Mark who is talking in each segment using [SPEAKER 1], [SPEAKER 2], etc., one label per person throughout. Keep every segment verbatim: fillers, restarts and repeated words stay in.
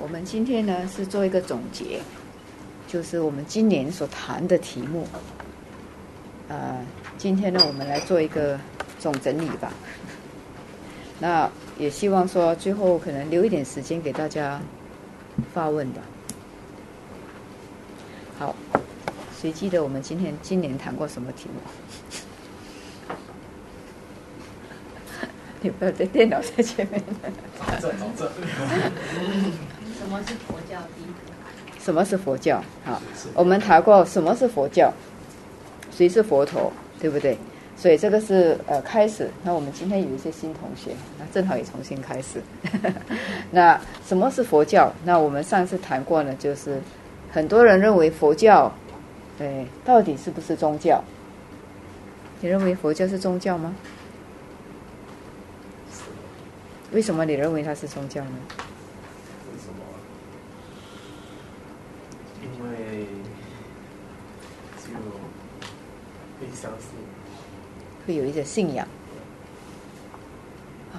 [SPEAKER 1] 我们今天呢是做一个总结，就是我们今年所谈的题目。呃，今天呢我们来做一个总整理吧。那也希望说最后可能留一点时间给大家发问吧。好，谁记得我们今天今年谈过什么题目？你不要在电脑在前面。
[SPEAKER 2] 这这。
[SPEAKER 3] 什么是佛教？第一个。
[SPEAKER 1] 什么是佛教？好，我们谈过什么是佛教，谁是佛陀，对不对？所以这个是呃开始。那我们今天有一些新同学，那正好也重新开始。那什么是佛教？那我们上次谈过呢，就是很多人认为佛教，对，到底是不是宗教？你认为佛教是宗教吗？为什么你认为它是宗教呢？
[SPEAKER 2] 为什么？因为就会相信，
[SPEAKER 1] 会有一些信仰。好，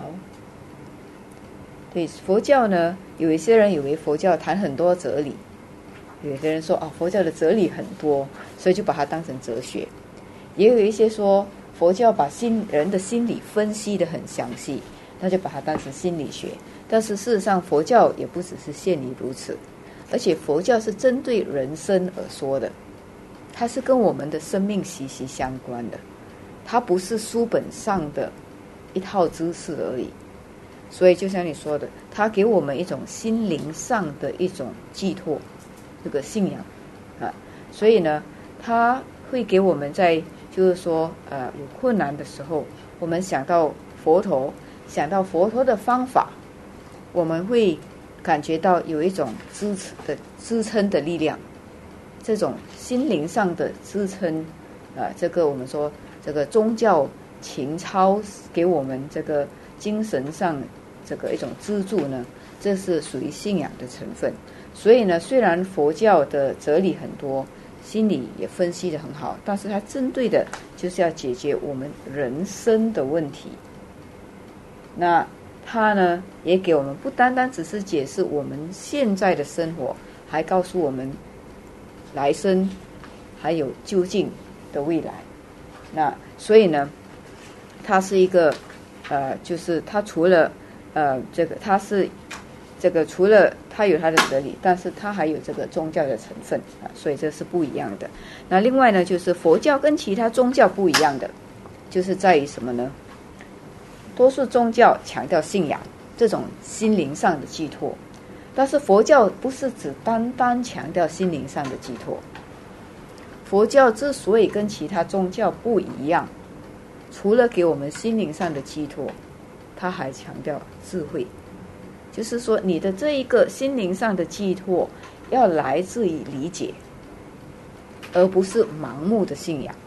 [SPEAKER 1] 对佛教呢，有一些人以为佛教谈很多哲理，有些人说哦，佛教的哲理很多，所以就把它当成哲学。也有一些说佛教把心人的心理分析得很详细，那就把它当成心理学。但是事实上佛教也不只是限于如此，而且佛教是针对人生而说的，它是跟我们的生命息息相关的，它不是书本上的一套知识而已。所以就像你说的，它给我们一种心灵上的一种寄托，这个信仰啊，所以呢它会给我们在就是说呃有困难的时候，我们想到佛陀，想到佛陀的方法，我们会感觉到有一种支持的支撑的力量，这种心灵上的支撑啊、呃，这个我们说这个宗教情操给我们这个精神上这个一种支柱呢，这是属于信仰的成分。所以呢，虽然佛教的哲理很多，心理也分析得很好，但是它针对的就是要解决我们人生的问题。那它呢也给我们不单单只是解释我们现在的生活，还告诉我们来生还有究竟的未来。那所以呢它是一个呃就是它除了呃这个它是这个除了它有它的哲理，但是它还有这个宗教的成分啊，所以这是不一样的。那另外呢，就是佛教跟其他宗教不一样的，就是在于什么呢？多数宗教强调信仰，这种心灵上的寄托，但是佛教不是只单单强调心灵上的寄托。佛教之所以跟其他宗教不一样，除了给我们心灵上的寄托，它还强调智慧。就是说你的这一个心灵上的寄托要来自于理解，而不是盲目的信仰。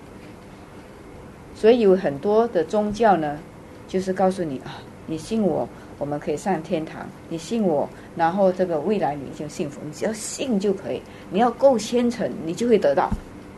[SPEAKER 1] 所以有很多的宗教呢，就是告诉你啊，你信我我们可以上天堂，你信我然后这个未来你就幸福，你只要信就可以，你要够虔诚你就会得到。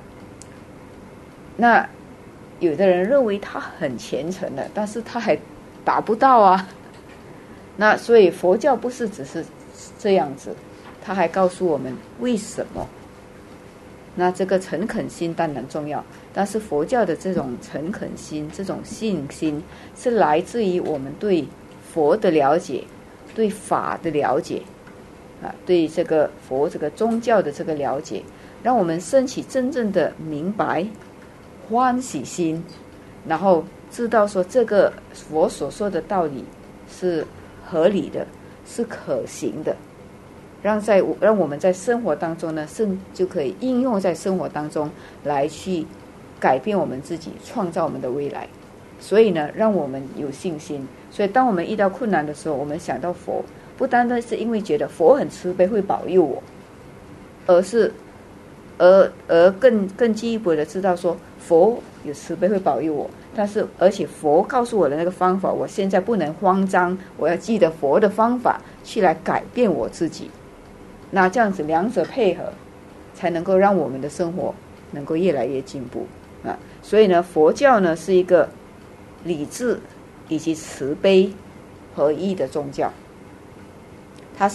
[SPEAKER 1] 那有的人认为他很虔诚了，但是他还达不到啊。那所以佛教不是只是这样子，他还告诉我们为什么。那这个诚恳心当然重要，但是佛教的这种诚恳心，这种信心是来自于我们对佛的了解，对法的了解啊，对这个佛这个宗教的这个了解，让我们升起真正的明白欢喜心，然后知道说这个佛所说的道理是合理的，是可行的，让在让我们在生活当中呢，甚就可以应用在生活当中来去改变我们自己，创造我们的未来。所以呢，让我们有信心。所以当我们遇到困难的时候，我们想到佛，不单单是因为觉得佛很慈悲会保佑我，而是而而更更进一步的知道说佛有慈悲会保佑我，但是而且佛告诉我的那个方法，我现在不能慌张，我要记得佛的方法去来改变我自己。那这样子两者配合，才能够让我们的生活能够越来越进步啊。所以呢，佛教呢是一个理智以及慈悲合一的宗教，它是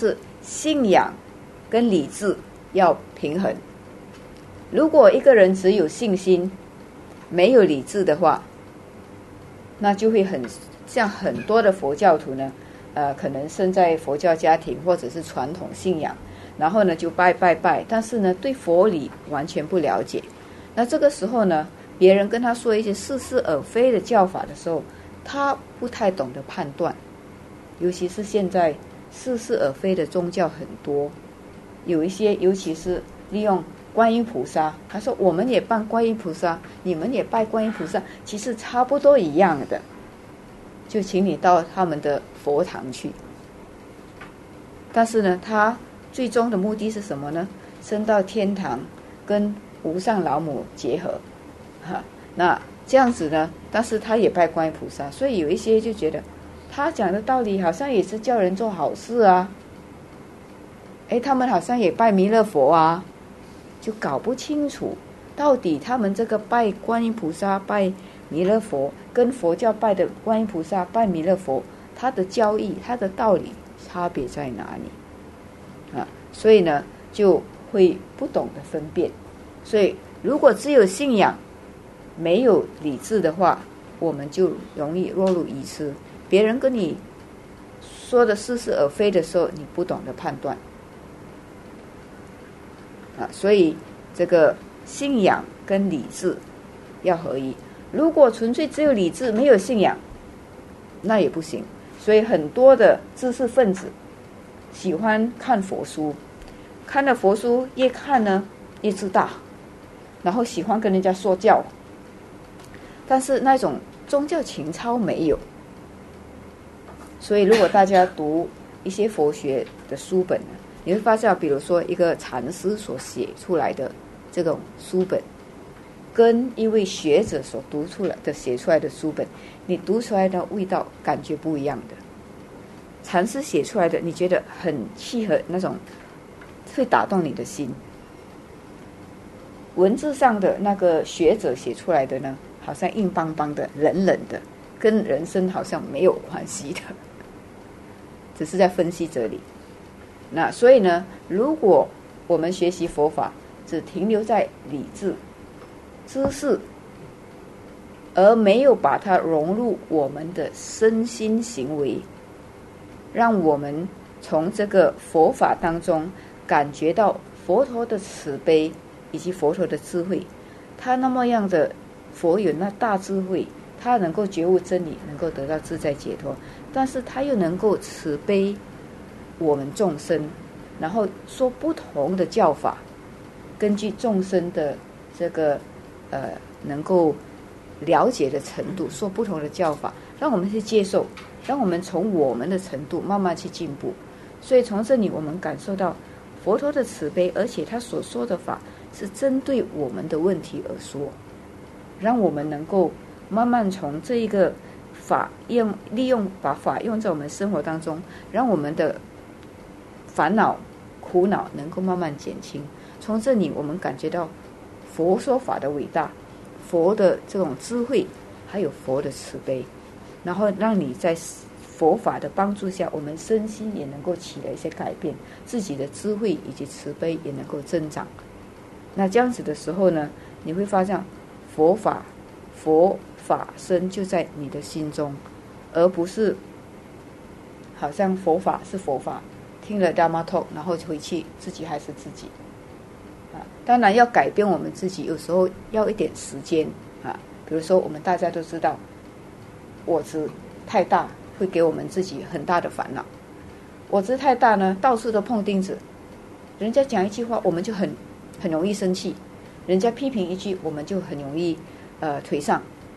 [SPEAKER 1] 信仰跟理智要平衡。如果一个人只有信心，没有理智的话，那就会很像很多的佛教徒呢，呃，可能生在佛教家庭或者是传统信仰，然后呢就拜拜拜，但是呢对佛理完全不了解。那这个时候呢，别人跟他说一些似是而非的教法的时候，他不太懂得判断。尤其是现在似是而非的宗教很多，有一些尤其是利用观音菩萨，他说我们也拜观音菩萨，你们也拜观音菩萨，其实差不多一样的，就请你到他们的佛堂去。但是呢，他最终的目的是什么呢？升到天堂，跟无上老母结合，哈，那这样子呢？但是他也拜观音菩萨，所以有一些就觉得他讲的道理好像也是叫人做好事啊，哎，他们好像也拜弥勒佛啊，就搞不清楚到底他们这个拜观音菩萨、拜弥勒佛，跟佛教拜的观音菩萨、拜弥勒佛，它的教义、它的道理差别在哪里啊？所以呢，就会不懂得分辨。所以，如果只有信仰，没有理智的话，我们就容易落入愚痴。别人跟你说的似是而非的时候，你不懂得判断啊。所以，这个信仰跟理智要合一。如果纯粹只有理智，没有信仰，那也不行。所以，很多的知识分子喜欢看佛书，看了佛书越看呢越知道，然后喜欢跟人家说教，但是那种宗教情操没有。所以如果大家读一些佛学的书本，你会发现，比如说一个禅师所写出来的这种书本，跟一位学者所读出来的写出来的书本，你读出来的味道感觉不一样的。禅师写出来的你觉得很契合，那种会打动你的心。文字上的那个学者写出来的呢，好像硬邦邦的、冷冷的，跟人生好像没有关系的，只是在分析这里。那所以呢，如果我们学习佛法只停留在理智、知识，而没有把它融入我们的身心行为，让我们从这个佛法当中感觉到佛陀的慈悲以及佛陀的智慧。他那么样的佛有那大智慧，他能够觉悟真理，能够得到自在解脱，但是他又能够慈悲我们众生，然后说不同的教法，根据众生的这个呃能够了解的程度，说不同的教法，让我们去接受，让我们从我们的程度慢慢去进步。所以从这里我们感受到佛陀的慈悲，而且他所说的法是针对我们的问题而说，让我们能够慢慢从这一个法用利用把法用在我们生活当中，让我们的烦恼苦恼能够慢慢减轻。从这里我们感觉到佛说法的伟大，佛的这种智慧，还有佛的慈悲，然后让你在佛法的帮助下，我们身心也能够起了一些改变，自己的智慧以及慈悲也能够增长。那这样子的时候呢，你会发现佛法佛法身就在你的心中，而不是好像佛法是佛法，听了 Dharma Talk 然后回去自己还是自己啊。当然要改变我们自己，有时候要一点时间啊。比如说我们大家都知道，我执太大会给我们自己很大的烦恼。我执太大呢，到处都碰钉子，人家讲一句话我们就很很容易生气，人家批评一句我们就很容易呃颓丧。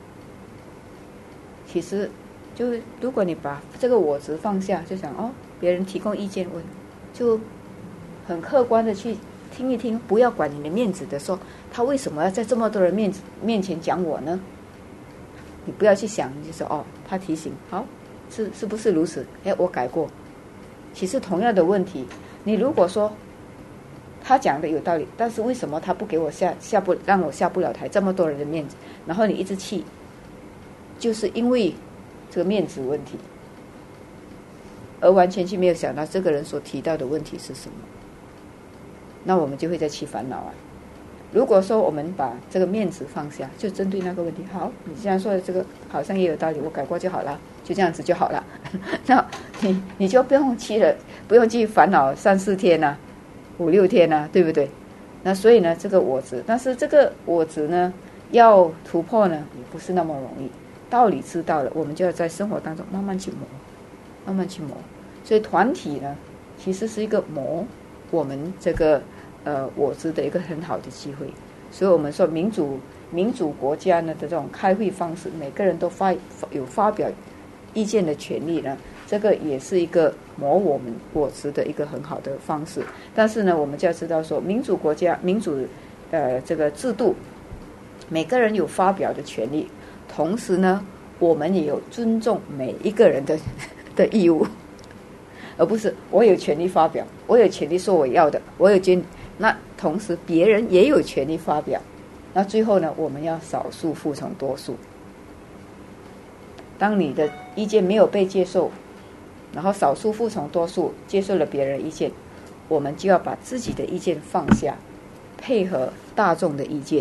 [SPEAKER 1] 其实就如果你把这个我执放下，就想哦，别人提供意见，我就很客观的去听一听，不要管你的面子的说他为什么要在这么多人面面前讲我呢？你不要去想，你就说哦，他提醒好，是是不是如此？哎，我改过。其实同样的问题，你如果说他讲的有道理，但是为什么他不给我下下不让我下不了台，这么多人的面子，然后你一直气，就是因为这个面子问题。 而完全去没有想到这个人所提到的问题是什么，那我们就会再起烦恼啊。如果说我们把这个面子放下，就针对那个问题，好，你既然说的这个好像也有道理，我改过就好了，就这样子就好了。那你你就不用去了，不用去烦恼三四天啊，五六天啊，对不对？那所以呢，这个我执，但是这个我执呢，要突破呢，也不是那么容易。道理知道了，我们就要在生活当中慢慢去磨，慢慢去磨。所以团体呢，其实是一个磨我们这个呃我执的一个很好的机会。所以我们说民主民主国家呢的这种开会方式，每个人都发有发表意见的权利呢，这个也是一个磨我们我执的一个很好的方式。但是呢，我们就要知道说，民主国家民主呃这个制度，每个人有发表的权利，同时呢，我们也有尊重每一个人的的义务，而不是我有权利发表，我有权利说我要的，我有权，那同时别人也有权利发表，那最后呢，我们要少数服从多数。当你的意见没有被接受，然后少数服从多数，接受了别人意见，我们就要把自己的意见放下，配合大众的意见，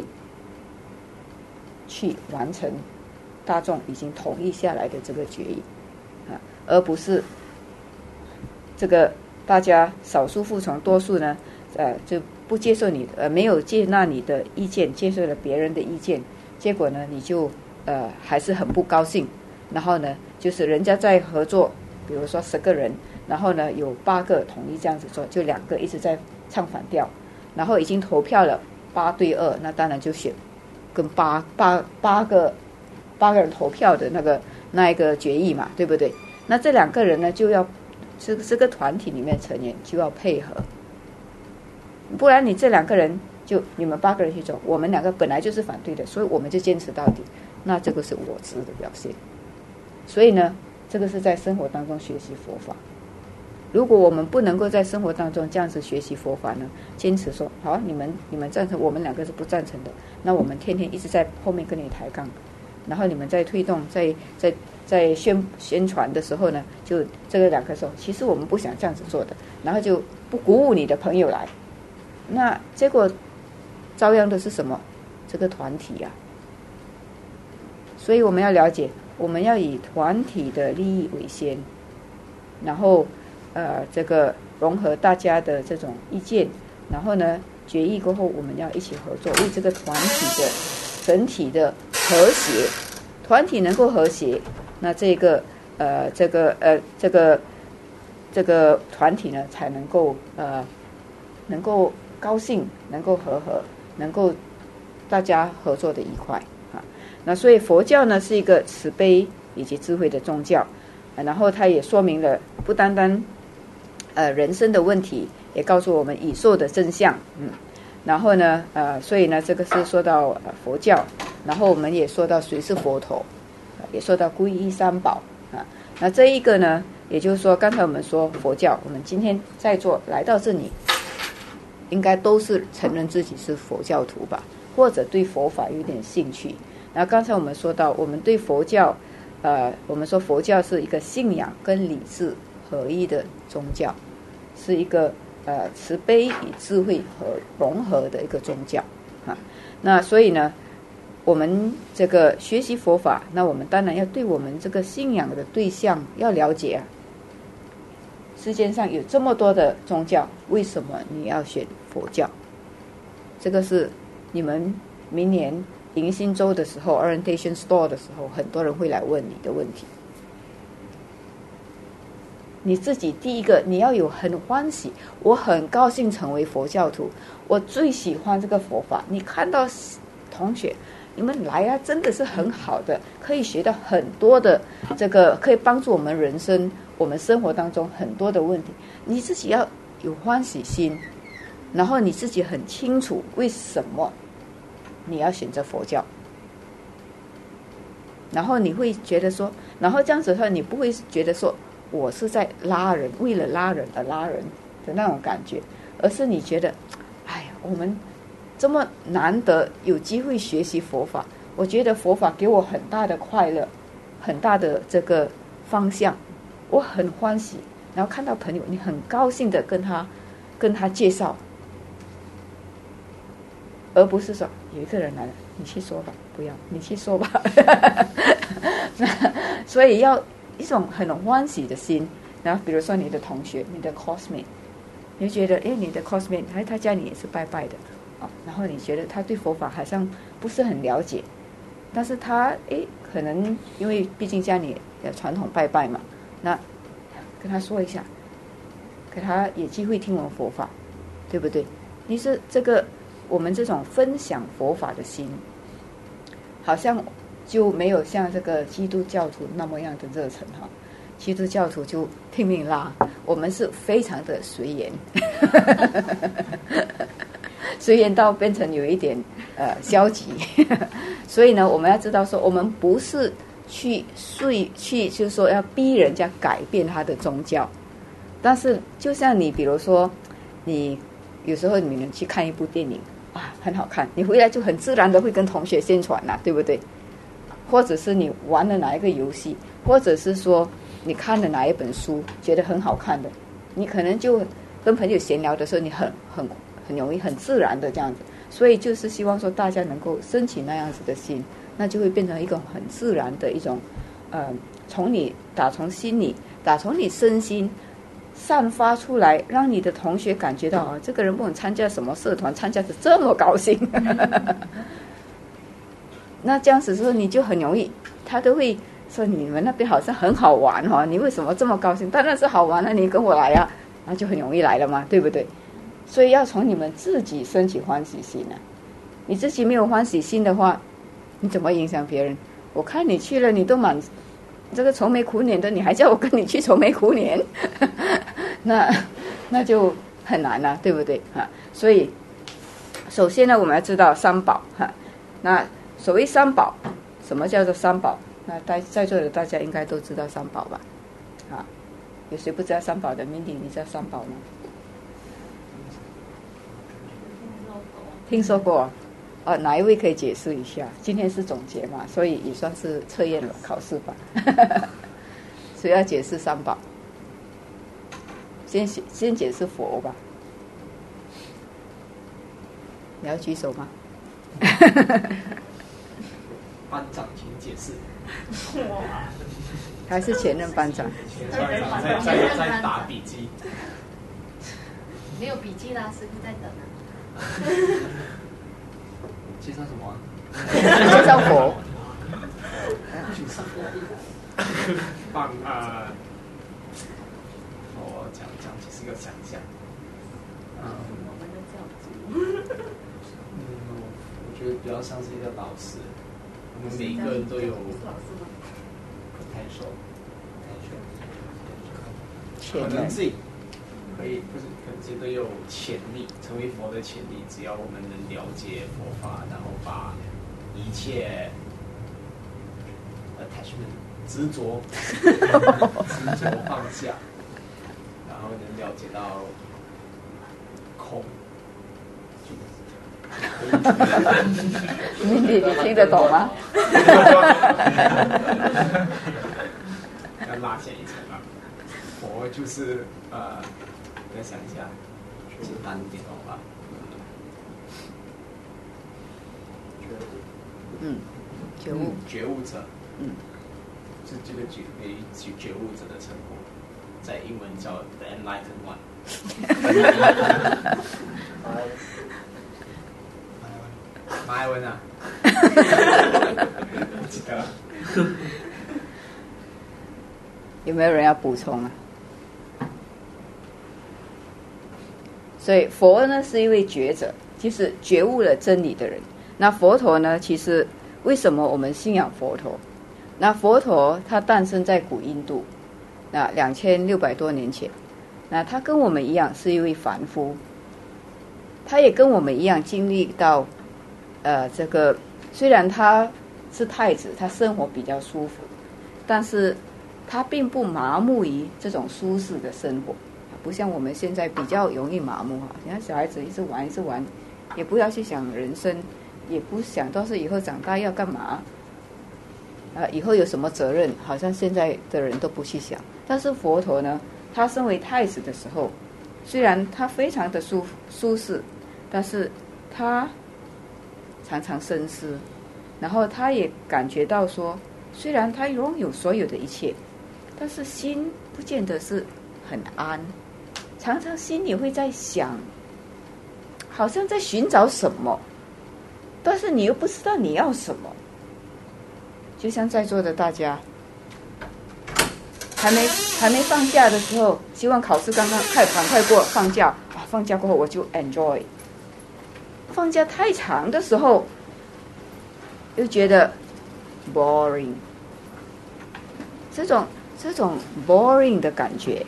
[SPEAKER 1] 去完成大众已经同意下来的这个决议啊，而不是这个大家少数服从多数呢，呃，就不接受你的，呃，没有接纳你的意见，接受了别人的意见，结果呢，你就呃还是很不高兴。然后呢，就是人家在合作，比如说十个人，然后呢有八个同意这样子做，就两个一直在唱反调，然后已经投票了八对二，那当然就选跟八八八个八个人投票的那个那一个决议嘛，对不对？那这两个人呢，就要这个这个团体里面成员就要配合，不然你这两个人就你们八个人去走，我们两个本来就是反对的，所以我们就坚持到底，那这个是我执的表现。所以呢，这个是在生活当中学习佛法。如果我们不能够在生活当中这样子学习佛法呢，坚持说好，你们你们赞成，我们两个是不赞成的，那我们天天一直在后面跟你抬杠，然后你们在推动，在在在宣宣传的时候呢，就这个两个说，其实我们不想这样子做的，然后就不鼓舞你的朋友来，那结果遭殃的是什么？这个团体啊。所以我们要了解，我们要以团体的利益为先，然后呃这个融合大家的这种意见，然后呢决议过后，我们要一起合作，为这个团体的整体的和谐，团体能够和谐，那这个呃这个呃这个这个团体呢才能够呃能够高兴，能够和和，能够大家合作的愉快啊。那所以佛教呢是一个慈悲以及智慧的宗教，啊、然后它也说明了不单单呃人生的问题，也告诉我们宇宙的真相，嗯，然后呢呃所以呢这个是说到、呃、佛教，然后我们也说到谁是佛陀，也说到皈依三宝啊。那这一个呢，也就是说刚才我们说佛教，我们今天在座来到这里，应该都是承认自己是佛教徒吧，或者对佛法有点兴趣。然后刚才我们说到，我们对佛教，呃，我们说佛教是一个信仰跟理智合一的宗教，是一个呃慈悲与智慧和融合的一个宗教啊。那所以呢，我们这个学习佛法，那我们当然要对我们这个信仰的对象要了解啊。世界上有这么多的宗教，为什么你要选佛教？这个是你们明年迎新周的时候 orientation store 的时候，很多人会来问你的问题。你自己第一个你要有很欢喜，我很高兴成为佛教徒，我最喜欢这个佛法。你看到同学你们来啊，真的是很好的，可以学到很多的这个，可以帮助我们人生我们生活当中很多的问题。你自己要有欢喜心，然后你自己很清楚为什么你要选择佛教，然后你会觉得说，然后这样子的话，你不会觉得说我是在拉人，为了拉人而拉人的那种感觉，而是你觉得，哎呀，我们这么难得有机会学习佛法，我觉得佛法给我很大的快乐，很大的这个方向，我很欢喜， 然后看到朋友，你很高兴的跟他跟他介绍，而不是说有一个人来了，你去说吧，不要你去说吧。所以要一种很欢喜的心。然后比如说你的同学，你的 cosmate， 你就觉得哎，你的 cosmate 他他家里也是拜拜的，哦，然后你觉得他对佛法好像不是很了解，但是他哎，可能因为毕竟家里的传统拜拜嘛，那跟他说一下，给他也机会听闻佛法，对不对？你是这个我们这种分享佛法的心，好像就没有像这个基督教徒那么样的热忱哈。基督教徒就拼命拉，我们是非常的随缘，随缘到变成有一点呃消极。所以呢，我们要知道说，我们不是去睡去，就是说要逼人家改变他的宗教。但是，就像你比如说，你有时候你们去看一部电影啊，很好看，你回来就很自然的会跟同学宣传啦，对不对？或者是你玩了哪一个游戏，或者是说你看了哪一本书觉得很好看的，你可能就跟朋友闲聊的时候，你很很很容易很自然的这样子。所以就是希望说大家能够升起那样子的心，那就会变成一个很自然的一种呃，从你打从心里打从你身心散发出来，让你的同学感觉到啊，这个人不管参加什么社团，参加的这么高兴。那这样子说，你就很容易，他都会说你们那边好像很好玩哦，你为什么这么高兴？当然是好玩了，你跟我来啊，那就很容易来了嘛，对不对？所以要从你们自己升起欢喜心啊！你自己没有欢喜心的话，你怎么影响别人？我看你去了，你都满这个愁眉苦脸的，你还叫我跟你去愁眉苦脸，那那就很难了，对不对啊？所以首先呢，我们要知道三宝哈。那所谓三宝，什么叫做三宝？那在在座的大家应该都知道三宝吧？啊，有谁不知道三宝的？Mindy，你知道三宝吗？听说过。哦，哪一位可以解释一下？今天是总结嘛，所以也算是测验了考试吧。所以要解释三宝，先先解释佛吧。你要举手吗？
[SPEAKER 2] 班长，请解释。
[SPEAKER 1] 还是前任班长？
[SPEAKER 2] 班长在在在打笔记。
[SPEAKER 3] 没有笔记啦，师傅在等啊。
[SPEAKER 2] 介绍什么、啊？
[SPEAKER 1] 介绍佛。
[SPEAKER 2] 放啊！我讲讲，其实要想一下。嗯，嗯，我觉得比较像是一个老师，我们每一个人都有 potential， 可能性，可以不是可能性都有潜力，成为佛的潜力。只要我们能了解佛法，然后把一切 attachment 执着执着放下，然后能了解到空。
[SPEAKER 1] 你你你听得懂吗？
[SPEAKER 2] 要拉线一层啊！佛就是呃，再想一下，简单一点懂吧？
[SPEAKER 1] 嗯，觉悟，
[SPEAKER 2] 觉悟者，
[SPEAKER 1] 嗯，
[SPEAKER 2] 是这个觉给觉觉悟者的称呼，在英文叫 the enlightened one。马来文啊，不记得了。
[SPEAKER 1] 有没有人要补充啊？所以佛呢是一位觉者，就是觉悟了真理的人。那佛陀呢，其实为什么我们信仰佛陀？那佛陀他诞生在古印度，那两千六百多年前，那他跟我们一样是一位凡夫，他也跟我们一样经历到，呃，这个虽然他是太子，他生活比较舒服，但是他并不麻木于这种舒适的生活，不像我们现在比较容易麻木哈。你看小孩子一直玩一直玩，也不要去想人生，也不想到是以后长大要干嘛，呃，以后有什么责任，好像现在的人都不去想。但是佛陀呢， 他身为太子的时候，虽然他非常的舒舒适，但是他常常深思，然后他也感觉到说，虽然他拥有所有的一切，但是心不见得是很安，常常心里会在想，好像在寻找什么，但是你又不知道你要什么。就像在座的大家，还没还没放假的时候，希望考试刚刚快赶快过，放假啊，放假过后我就 enjoy。放假太长的时候，又觉得 boring。这种这种 boring 的感觉，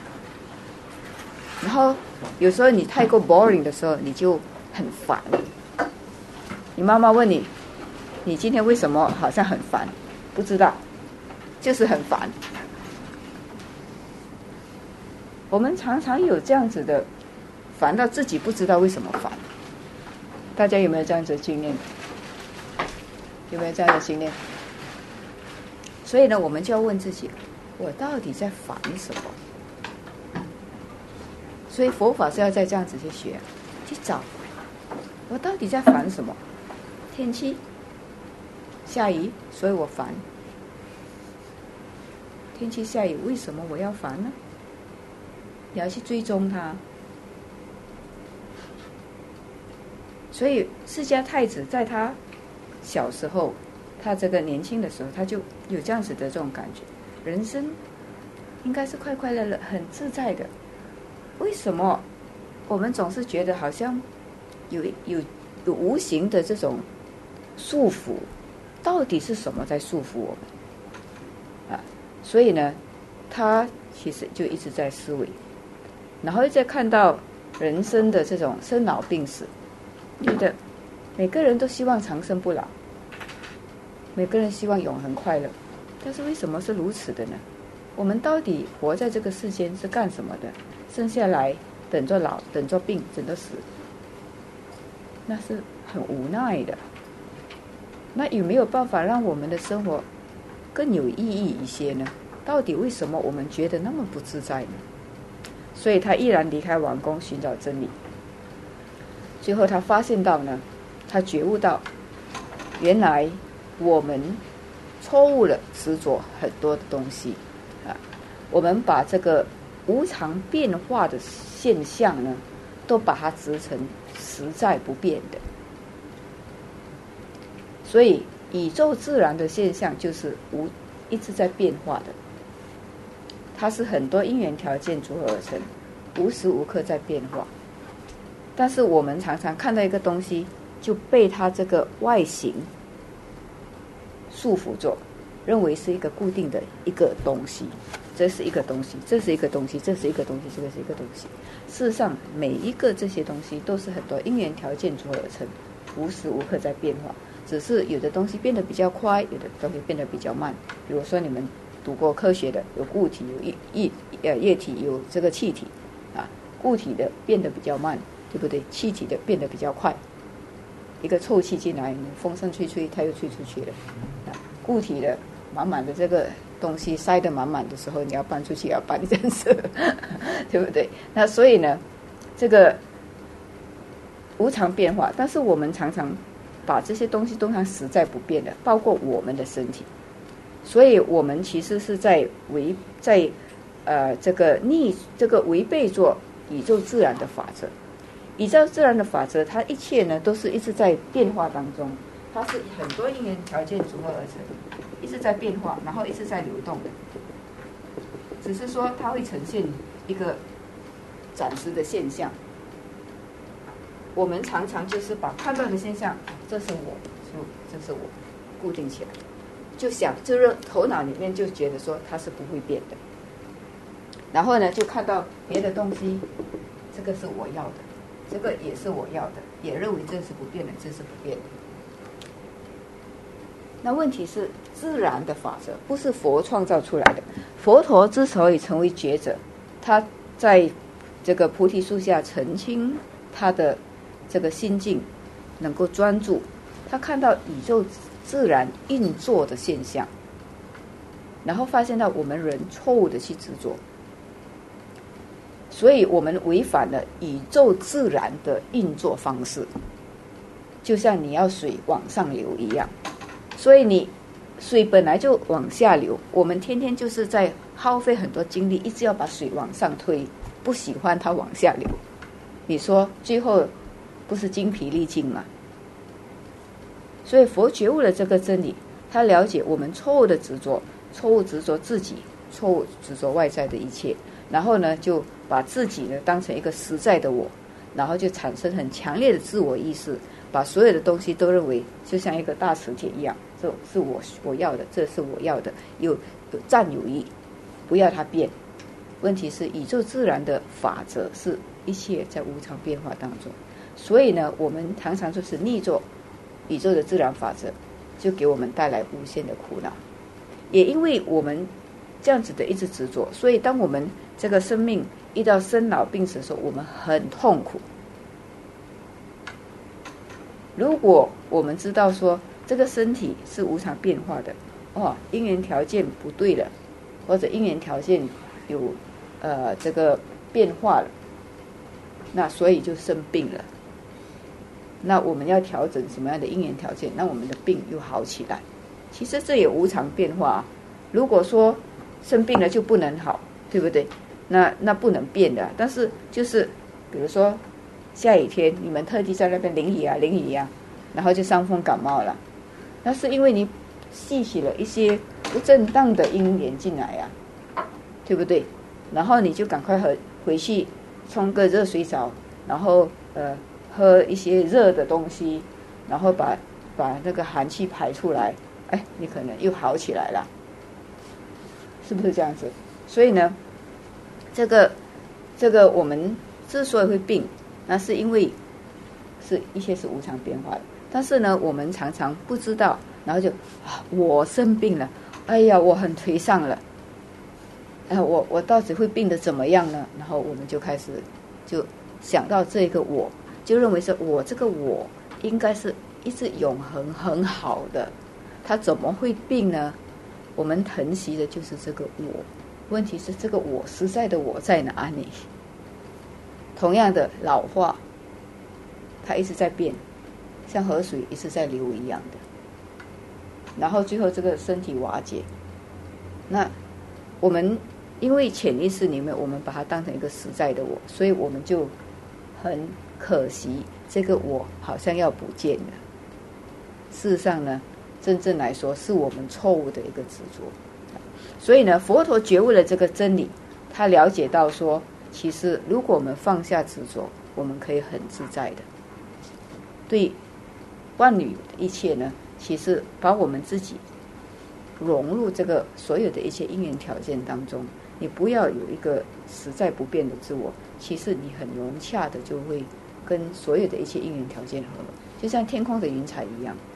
[SPEAKER 1] 然后有时候你太过 boring 的时候，你就很烦。你妈妈问你，你今天为什么好像很烦？不知道，就是很烦。我们常常有这样子的烦到自己不知道为什么烦。大家有没有这样子的经验？有没有这样的经验？所以呢，我们就要问自己，我到底在烦什么？所以佛法是要再这样子去学，去找我到底在烦什么？天气下雨，所以我烦。天气下雨，为什么我要烦呢？你要去追踪它。所以释迦太子在他小时候，他这个年轻的时候，他就有这样子的这种感觉，人生应该是快快乐乐、很自在的。为什么我们总是觉得好像有有有无形的这种束缚？到底是什么在束缚我们啊？所以呢，他其实就一直在思维，然后一直在看到人生的这种生老病死，觉得每个人都希望长生不老，每个人希望永恒快乐，但是为什么是如此的呢？我们到底活在这个世间是干什么的？生下来等着老，等着病，等着死，那是很无奈的。那有没有办法让我们的生活更有意义一些呢？到底为什么我们觉得那么不自在呢？所以他毅然离开王宫寻找真理。最后他发现到呢，他觉悟到，原来我们错误了执着很多的东西啊，我们把这个无常变化的现象呢，都把它执成实在不变的。所以宇宙自然的现象就是无一直在变化的，它是很多因缘条件组合而成，无时无刻在变化。但是我们常常看到一个东西，就被它这个外形束缚住，认为是一个固定的一个东西，这是一个东西，这是一个东西，这是一个东西，这个是一个东西。事实上，每一个这些东西都是很多因缘条件组合而成，无时无刻在变化。只是有的东西变得比较快，有的东西变得比较慢。比如说你们读过科学的，有固体，有液液呃液体，有这个气体啊。固体的变得比较慢，对不对？气体的变得比较快。一个臭气进来，你风扇吹吹，它又吹出去了。啊，固体的满满的这个东西塞得满满的时候，你要搬出去要搬一阵子，对不对？那所以呢，这个无常变化，但是我们常常把这些东西都常实在不变的，包括我们的身体。所以我们其实是在违在呃这个逆这个违背做宇宙自然的法则。宇宙自然的法则，它一切呢都是一直在变化当中，它是很多因缘条件组合而成，一直在变化，然后一直在流动的。只是说它会呈现一个暂时的现象。我们常常就是把看到的现象，这是我，这是我，固定起来，就想就是头脑里面就觉得说它是不会变的。然后呢，就看到别的东西，这个是我要的，这个也是我要的，也认为这是不变的，这是不变的。那问题是自然的法则，不是佛创造出来的。佛陀之所以成为觉者，他在这个菩提树下澄清他的这个心境，能够专注，他看到宇宙自然运作的现象，然后发现到我们人错误的去执着， 所以我们违反了宇宙自然的运作方式，就像你要水往上流一样。所以你水本来就往下流，我们天天就是在耗费很多精力，一直要把水往上推，不喜欢它往下流。你说最后不是精疲力尽吗？所以佛觉悟了这个真理，他了解我们错误的执着，错误执着自己，错误执着外在的一切，然后呢就把自己呢当成一个实在的我，然后就产生很强烈的自我意识，把所有的东西都认为就像一个大磁铁一样，这是我我要的，这是我要的，有有占有欲，不要它变。问题是宇宙自然的法则是一切在无常变化当中，所以呢我们常常就是逆作宇宙的自然法则，就给我们带来无限的苦恼。也因为我们这样子的一直执着，所以当我们这个生命遇到生老病死的时候，我们很痛苦。如果我们知道说这个身体是无常变化的，哦，因缘条件不对了，或者因缘条件有呃这个变化了，那所以就生病了。那我们要调整什么样的因缘条件，让我们的病又好起来？其实这也无常变化啊。如果说生病了就不能好，对不对？那那不能变的。但是就是比如说下雨天，你们特地在那边淋雨啊淋雨啊，然后就伤风感冒了，那是因为你吸取了一些不正当的因缘进来啊，对不对？然后你就赶快回回去冲个热水澡，然后呃喝一些热的东西，然后把把那个寒气排出来，哎，你可能又好起来了，是不是这样子？所以呢，这个这个我们之所以会病，那是因为是一些是无常变化的，但是呢，我们常常不知道，然后就啊，我生病了，哎呀，我很颓丧了，哎，我我到底会病得怎么样呢？然后我们就开始就想到这个我。就认为是我这个我应该是一直永恒很好的，他怎么会病呢？我们疼惜的就是这个我，问题是这个我实在的我在哪里？同样的老化，它一直在变，像河水一直在流一样的，然后最后这个身体瓦解。那我们因为潜意识里面我们把它当成一个实在的我，所以我们就很可惜这个我好像要不见了。事实上呢，真正来说是我们错误的一个执着。所以呢，佛陀觉悟了这个真理，他了解到说，其实如果我们放下执着，我们可以很自在的对万语的一切呢，其实把我们自己融入这个所有的一切因缘条件当中，你不要有一个实在不变的自我，其实你很融洽的就会跟所有的一切因缘条件合，就像天空的云彩一样。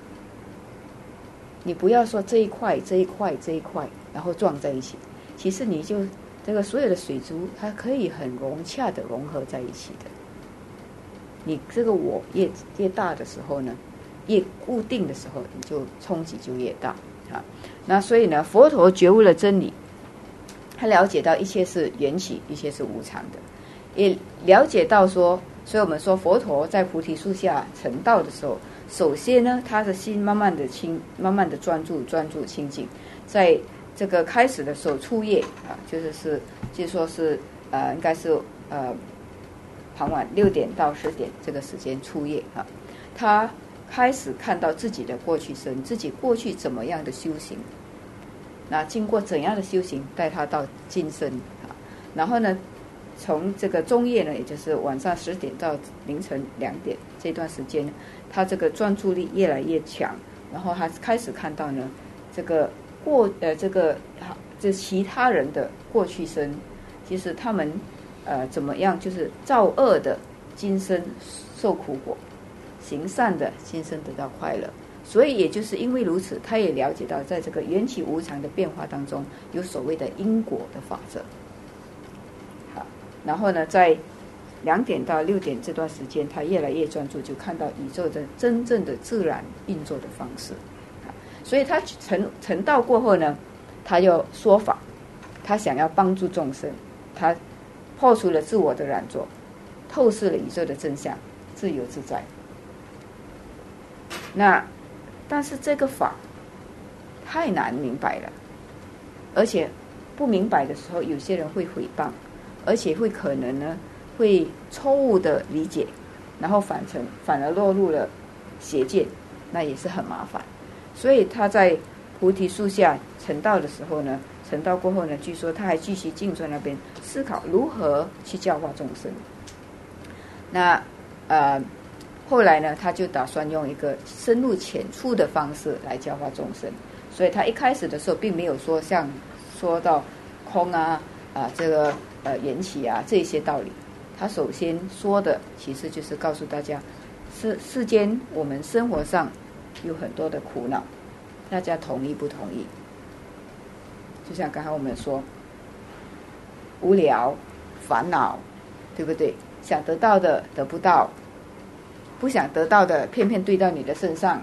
[SPEAKER 1] 你不要说这一块这一块这一块然后撞在一起，其实你就这个所有的水珠它可以很融洽的融合在一起的。你这个我越越大的时候呢，越固定的时候，你就冲击就越大啊。那所以呢，佛陀觉悟了真理，他了解到一切是缘起，一切是无常的，也了解到说，所以我们说佛陀在菩提树下成道的时候，首先呢，他的心慢慢的清，慢慢的专注，专注清净。在这个开始的时候，初夜啊，就是是，就说是呃，应该是呃，傍晚六点到十点这个时间初夜啊，他开始看到自己的过去生，自己过去怎么样的修行，那经过怎样的修行带他到今生啊，然后呢，从这个中夜呢，也就是晚上十点到凌晨两点这段时间，他这个专注力越来越强，然后他开始看到呢，这个过呃这个这其他人的过去生，其实他们呃怎么样，就是造恶的今生受苦果，行善的今生得到快乐。所以也就是因为如此，他也了解到在这个缘起无常的变化当中，有所谓的因果的法则。好，然后呢，在两点到六点这段时间，他越来越专注，就看到宇宙的真正的自然运作的方式。所以他成成道过后呢，他又说法，他想要帮助众生，他破除了自我的染着，透视了宇宙的真相，自由自在。那但是这个法太难明白了，而且不明白的时候，有些人会诽谤，而且会可能呢会错误的理解，然后反成反而落入了邪见，那也是很麻烦。所以他在菩提树下成道的时候呢，成道过后呢，据说他还继续静坐那边思考如何去教化众生。那呃后来呢，他就打算用一个深入浅出的方式来教化众生。所以他一开始的时候并没有说像说到空啊啊这个呃缘起啊这些道理，他首先说的其实就是告诉大家，世世间我们生活上有很多的苦恼，大家同意不同意？就像刚才我们说，无聊、烦恼，对不对？想得到的得不到，不想得到的偏偏对到你的身上。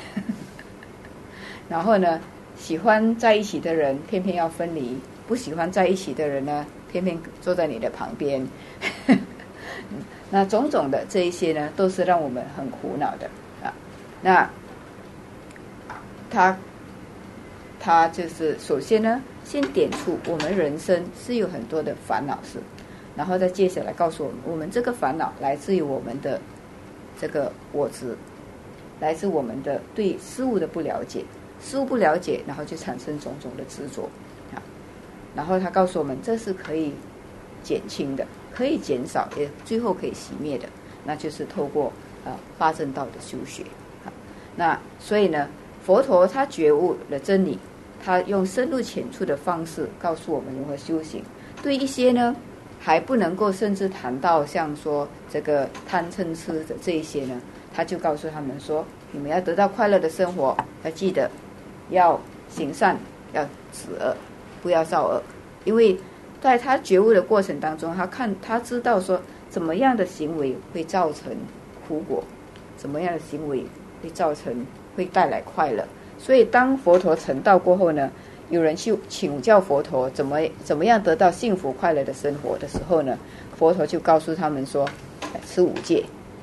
[SPEAKER 1] 然后呢，喜欢在一起的人偏偏要分离，不喜欢在一起的人呢，偏偏坐在你的旁边。那种种的这一些呢，都是让我们很苦恼的啊。那他他就是首先呢，先点出我们人生是有很多的烦恼事，然后再接下来告诉我们，我们这个烦恼来自于我们的这个我执，来自我们的对事物的不了解，事物不了解，然后就产生种种的执着啊。然后他告诉我们，这是可以减轻的，可以减少，也最后可以熄灭的，那就是透过呃八正道的修学啊。那所以呢，佛陀他觉悟了真理，他用深入浅出的方式告诉我们如何修行。对一些呢还不能够甚至谈到像说这个贪嗔痴的这一些呢，他就告诉他们说，你们要得到快乐的生活，要记得要行善，要止恶，不要造恶。因为在他觉悟的过程当中，他看他知道说怎么样的行为会造成苦果，怎么样的行为会造成会带来快乐。所以当佛陀成道过后呢，有人去请教佛陀怎么怎么样得到幸福快乐的生活的时候呢，佛陀就告诉他们说，持五戒。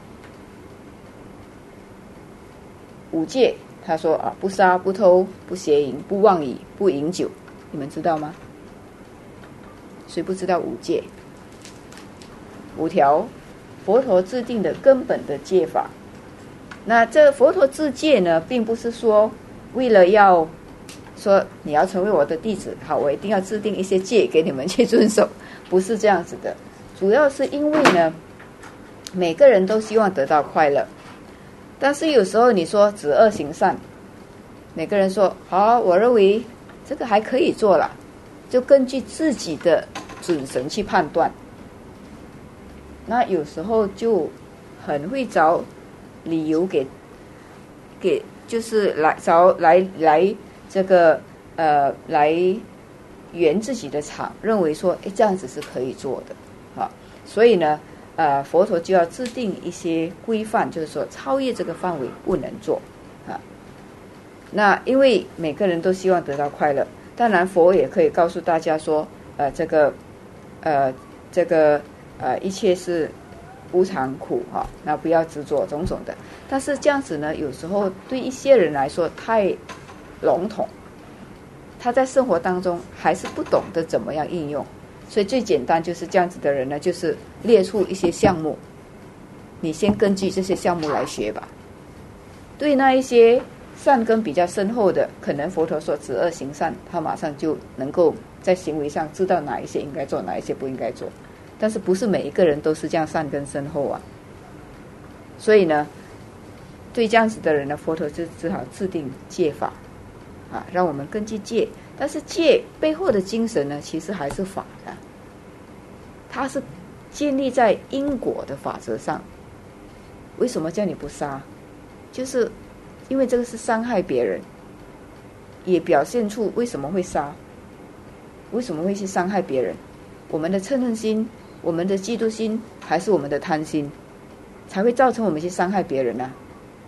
[SPEAKER 1] 五戒他说啊，不杀不偷不邪淫不妄语不饮酒，你们知道吗？谁不知道五戒？五条佛陀制定的根本的戒法。那这佛陀制戒呢，并不是说为了要说你要成为我的弟子，好，我一定要制定一些戒给你们去遵守，不是这样子的。主要是因为呢，每个人都希望得到快乐，但是有时候你说止恶行善，每个人说好，我认为这个还可以做了，就根据自己的准绳去判断。那有时候就很会找理由给给就是来找来来这个呃来圆自己的场，认为说哎这样子是可以做的啊。所以呢呃佛陀就要制定一些规范，就是说超越这个范围不能做啊。那因为每个人都希望得到快乐，当然佛也可以告诉大家说呃这个呃这个呃一切是无常苦哈、啊，那不要执着种种的。但是这样子呢，有时候对一些人来说太笼统，他在生活当中还是不懂得怎么样应用。所以最简单就是这样子的人呢，就是列出一些项目，你先根据这些项目来学吧。对那一些善根比较深厚的，可能佛陀说止恶行善，他马上就能够在行为上知道哪一些应该做，哪一些不应该做。但是不是每一个人都是这样善根深厚啊？所以呢，对这样子的人呢，佛陀就只好制定戒法啊，让我们根据戒。但是戒背后的精神呢，其实还是法的，它是建立在因果的法则上。为什么叫你不杀？就是因为这个是伤害别人，也表现出为什么会杀，为什么会去伤害别人。我们的嗔恨心，我们的嫉妒心，还是我们的贪心，才会造成我们去伤害别人啊。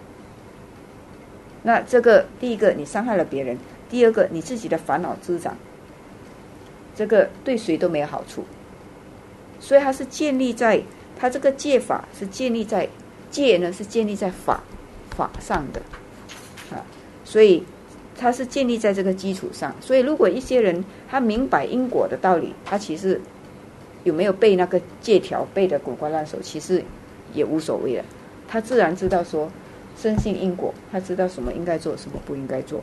[SPEAKER 1] 那这个第一个，你伤害了别人；第二个，你自己的烦恼滋长，这个对谁都没有好处。 所以它是建立在它这个戒法是建立在戒呢是建立在法法上的啊，所以它是建立在这个基础上。所以如果一些人他明白因果的道理，他其实有没有背那个戒条背得滚瓜烂熟，其实也无所谓了。他自然知道说深信因果，他知道什么应该做，什么不应该做。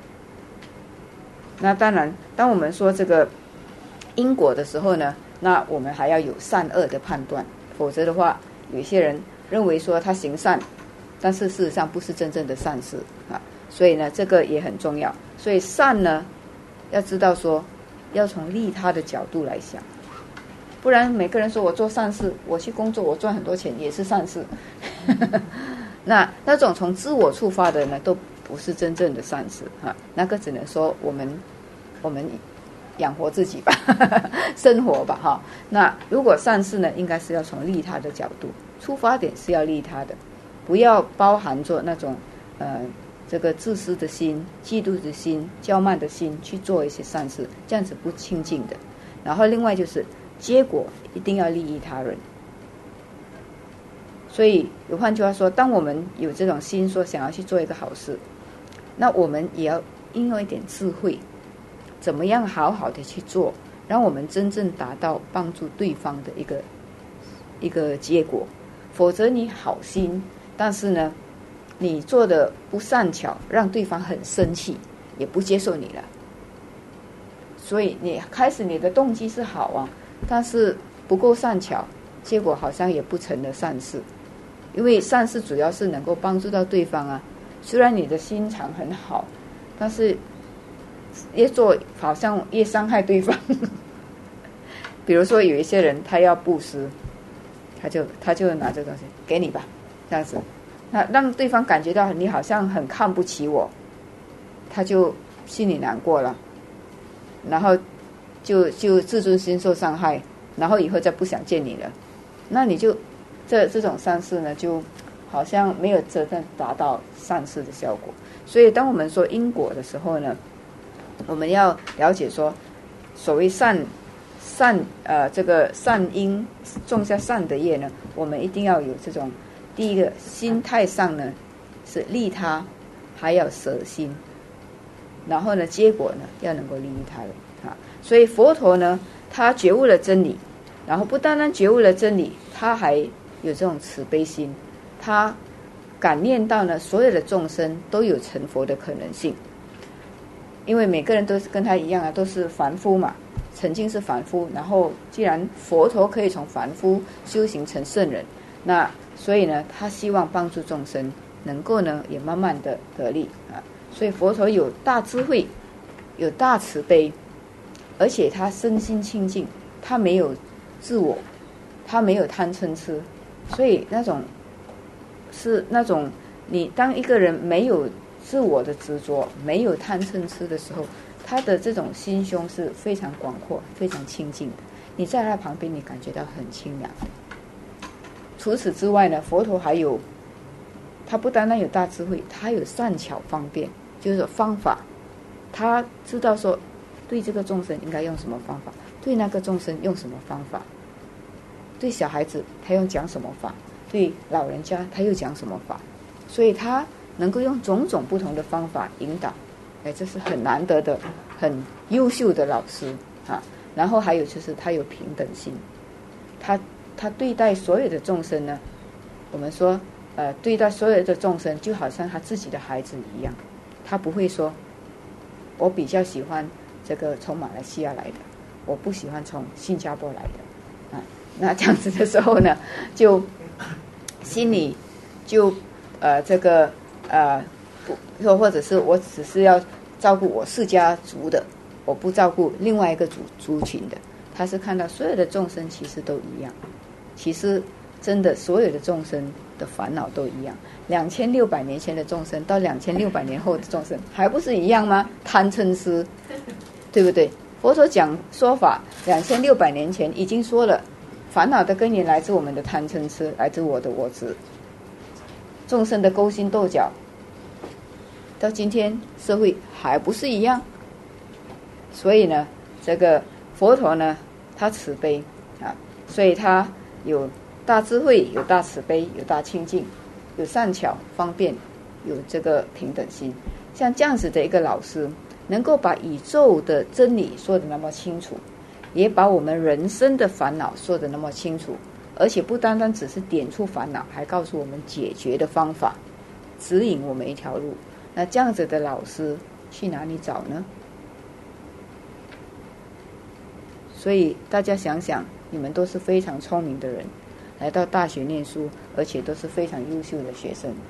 [SPEAKER 1] 那当然，当我们说这个因果的时候呢，那我们还要有善恶的判断，否则的话，有一些人认为说他行善，但是事实上不是真正的善事啊。所以呢，这个也很重要。所以善呢，要知道说，要从利他的角度来想，不然每个人说我做善事，我去工作，我赚很多钱也是善事。那那种从自我出发的呢，都不是真正的善事哈。那个只能说我们我们养活自己吧，生活吧哈。那如果善事呢，应该是要从利他的角度出发点，是要利他的，不要包含着那种呃这个自私的心、嫉妒的心、骄慢的心去做一些善事，这样子不清净的。然后另外就是结果一定要利益他人。所以有换句话说，当我们有这种心说想要去做一个好事，那我们也要应用一点智慧，怎么样好好的去做，让我们真正达到帮助对方的一个一个结果。否则你好心，但是呢你做的不善巧，让对方很生气，也不接受你了。所以你开始你的动机是好啊，但是不够善巧，结果好像也不成了善事。因为善事主要是能够帮助到对方啊，虽然你的心肠很好，但是越做好像越伤害对方。比如说有一些人他要布施，他就他就拿这个东西给你吧，这样子，那让对方感觉到你好像很看不起我，他就心里难过了，然后就就自尊心受伤害，然后以后再不想见你了。那你就这这种善事呢，就好像没有真正达到善事的效果。所以当我们说因果的时候呢，我们要了解说，所谓善善呃这个善因种下善的业呢，我们一定要有这种第一个心态上呢是利他，还要舍心，然后呢结果呢要能够利益他人啊。所以佛陀呢，他觉悟了真理，然后不单单觉悟了真理，他还有这种慈悲心，他感念到呢所有的众生都有成佛的可能性，因为每个人都是跟他一样啊，都是凡夫嘛，曾经是凡夫，然后既然佛陀可以从凡夫修行成圣人，那所以呢他希望帮助众生能够呢也慢慢的得力啊。所以佛陀有大智慧，有大慈悲，而且他身心清净，他没有自我，他没有贪嗔痴。所以那种是那种你当一个人没有自我的执着，没有贪嗔痴的时候，他的这种心胸是非常广阔，非常清净的，你在他旁边你感觉到很清凉。除此之外呢，佛陀还有他不单单有大智慧，他有善巧方便，就是方法，他知道说对这个众生应该用什么方法，对那个众生用什么方法，对小孩子他用讲什么法，对老人家他又讲什么法，所以他能够用种种不同的方法引导，哎，这是很难得的，很优秀的老师啊。然后还有就是他有平等心，他他对待所有的众生呢，我们说呃对待所有的众生就好像他自己的孩子一样，他不会说我比较喜欢这个从马来西亚来的，我不喜欢从新加坡来的啊。那这样子的时候呢，就心里就呃这个呃不，或者是我只是要照顾我释家族的，我不照顾另外一个族族群的。他是看到所有的众生其实都一样，其实真的所有的众生的烦恼都一样。两千六百年前的众生到两千六百年后的众生还不是一样吗？贪嗔痴，对不对？佛陀讲说法两千六百年前已经说了，烦恼的根源来自我们的贪嗔痴，来自我的我执，众生的勾心斗角，到今天社会还不是一样。所以呢，这个佛陀呢，他慈悲啊， 所以他有大智慧，有大慈悲，有大清净，有善巧方便，有这个平等心。像这样子的一个老师，能够把宇宙的真理说得那么清楚，也把我们人生的烦恼说得那么清楚，而且不单单只是点出烦恼，还告诉我们解决的方法，指引我们一条路。那这样子的老师去哪里找呢？所以大家想想，你们都是非常聪明的人，来到大学念书，而且都是非常优秀的学生。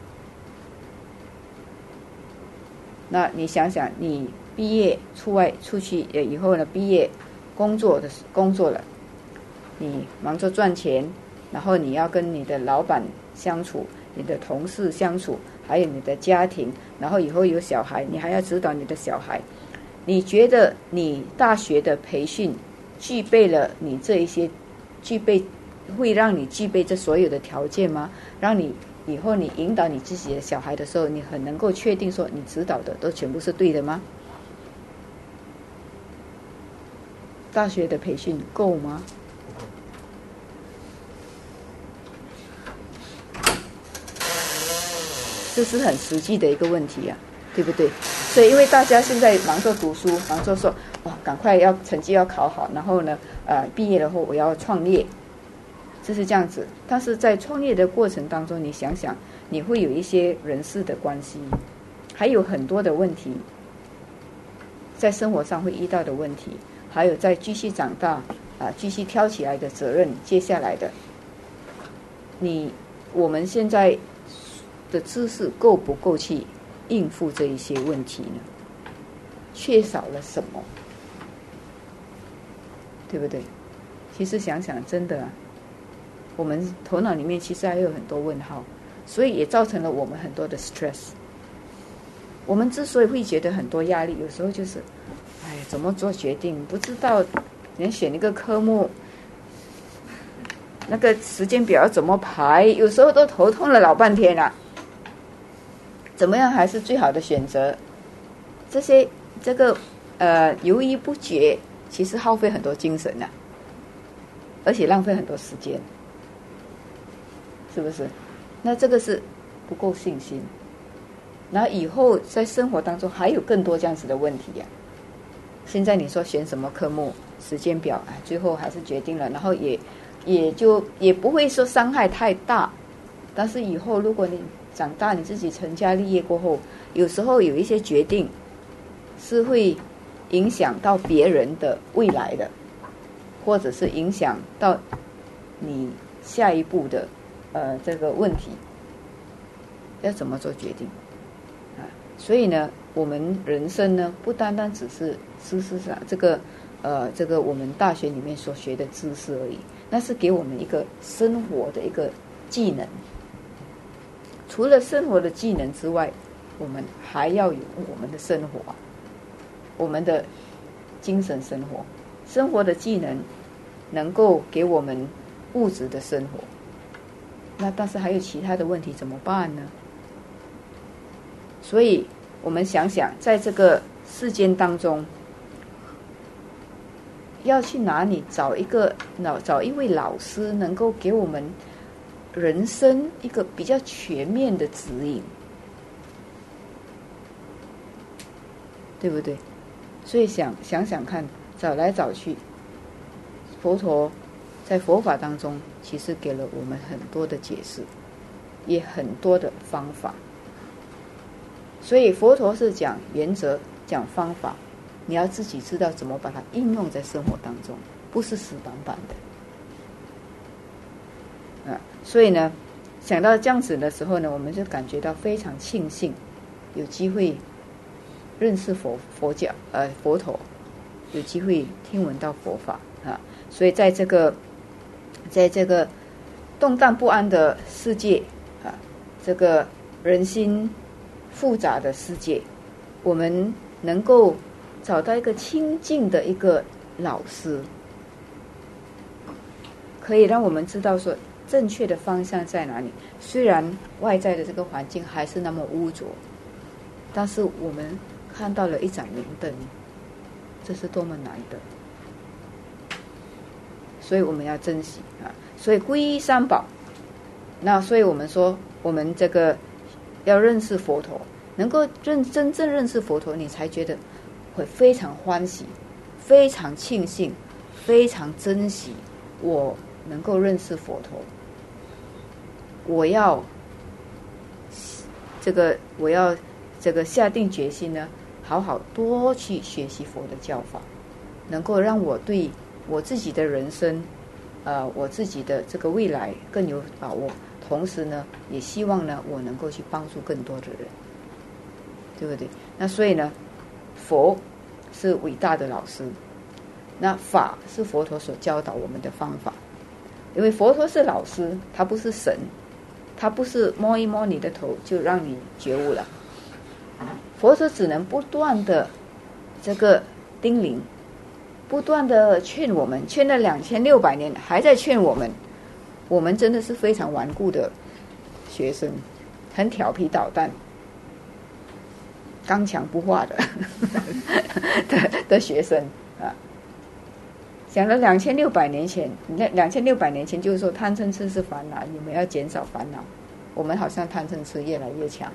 [SPEAKER 1] 那你想想，你毕业出外出去呃以后呢，毕业工作的工作了，你忙着赚钱，然后你要跟你的老板相处，你的同事相处，还有你的家庭，然后以后有小孩，你还要指导你的小孩。你觉得你大学的培训具备了你这一些具备会让你具备这所有的条件吗？让你以后你引导你自己的小孩的时候，你很能够确定说你指导的都全部是对的吗？大学的培训够吗？这是很实际的一个问题啊，对不对？所以因为大家现在忙着读书，忙着说哇，赶快要成绩要考好，然后呢，呃，毕业了后我要创业，就是这样子。但是在创业的过程当中，你想想，你会有一些人事的关系，还有很多的问题，在生活上会遇到的问题，还有在继续长大啊、呃，继续挑起来的责任，接下来的，你我们现在的知识够不够去应付这一些问题呢？缺少了什么？对不对？其实想想，真的啊，我们头脑里面其实还有很多问号，所以也造成了我们很多的 stress。我们之所以会觉得很多压力，有时候就是，哎，怎么做决定？不知道，连选一个科目，那个时间表怎么排？有时候都头痛了老半天了、啊。怎么样还是最好的选择？这些这个呃犹豫不决，其实耗费很多精神啊，而且浪费很多时间，是不是？那这个是不够信心。然后以后在生活当中还有更多这样子的问题呀、啊。现在你说选什么科目，时间表，哎，最后还是决定了，然后也也就也不会说伤害太大，但是以后如果你长大，你自己成家立业过后，有时候有一些决定是会影响到别人的未来的，或者是影响到你下一步的呃这个问题，要怎么做决定啊？所以呢，我们人生呢，不单单只是知识上这个呃这个我们大学里面所学的知识而已，那是给我们一个生活的一个技能。除了生活的技能之外，我们还要有我们的生活，我们的精神生活。生活的技能能够给我们物质的生活，那但是还有其他的问题怎么办呢？所以我们想想，在这个世间当中，要去哪里找一个找一位老师，能够给我们人生一个比较全面的指引，对不对？所以想想想看，找来找去，佛陀在佛法当中其实给了我们很多的解释，也很多的方法。所以佛陀是讲原则，讲方法，你要自己知道怎么把它应用在生活当中，不是死板板的。啊，所以呢，想到这样子的时候呢，我们就感觉到非常庆幸，有机会认识佛佛教，呃，佛陀，有机会听闻到佛法啊。所以在这个，在这个动荡不安的世界啊，这个人心复杂的世界，我们能够找到一个清净的一个老师，可以让我们知道说正确的方向在哪里。虽然外在的这个环境还是那么污浊，但是我们看到了一盏明灯，这是多么难得。 所以我们要珍惜啊。所以皈依三宝，那所以我们说，我们这个要认识佛陀，能够认真正认识佛陀，你才觉得会非常欢喜，非常庆幸，非常珍惜。我能够认识佛陀，我要这个，我要这个下定决心呢，好好多去学习佛的教法，能够让我对我自己的人生，呃，我自己的这个未来更有把握。同时呢，也希望呢，我能够去帮助更多的人，对不对？那所以呢，佛是伟大的老师，那法是佛陀所教导我们的方法。因为佛陀是老师，他不是神，他不是摸一摸你的头就让你觉悟了。佛陀只能不断的这个叮咛，不断的劝我们，劝了两千六百年，还在劝我们。我们真的是非常顽固的学生，很调皮捣蛋，刚强不化的的, 的学生啊。讲了两千六百年前，两千六百年前就是说贪嗔痴是烦恼，你们要减少烦恼。我们好像贪嗔痴越来越强，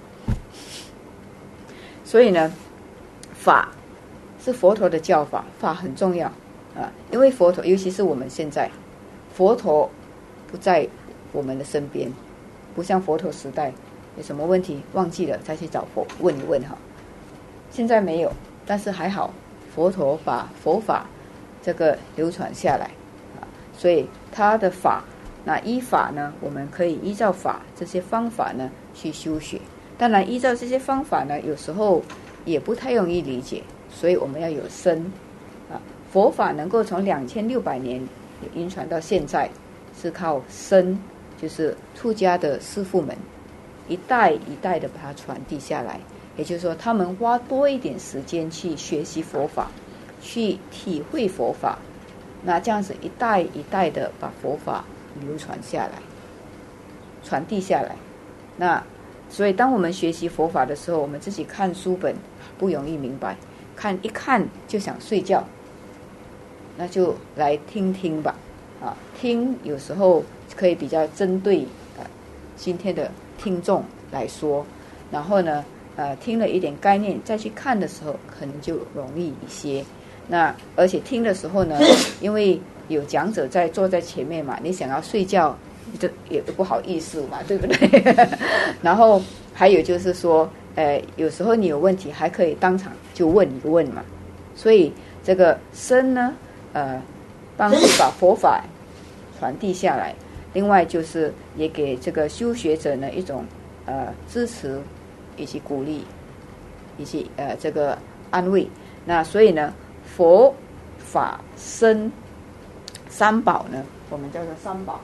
[SPEAKER 1] 所以呢，法是佛陀的教法，法很重要啊，因为佛陀，尤其是我们现在，佛陀不在我们的身边，不像佛陀时代有什么问题忘记了再去找佛问一问哈。现在没有，但是还好，佛陀把佛法这个流传下来啊，所以他的法，那依法呢，我们可以依照法这些方法呢去修学。当然，依照这些方法呢，有时候也不太容易理解，所以我们要有身啊。佛法能够从两千六百年流传到现在，是靠身，就是出家的师父们一代一代的把它传递下来。也就是说，他们花多一点时间去学习佛法，去体会佛法，那这样子一代一代的把佛法流传下来，传递下来。那所以当我们学习佛法的时候，我们自己看书本不容易明白，看一看就想睡觉，那就来听听吧啊，听有时候可以比较针对啊今天的听众来说，然后呢呃听了一点概念再去看的时候可能就容易一些。那而且听的时候呢，因为有讲者在坐在前面嘛，你想要睡觉这也不好意思嘛，对不对？然后还有就是说呃有时候你有问题还可以当场就问一问嘛，所以这个身呢呃帮助把佛法传递下来，另外就是也给这个修学者呢一种呃支持以及鼓励以及呃这个安慰。那所以呢佛法身三宝呢，我们叫做三宝。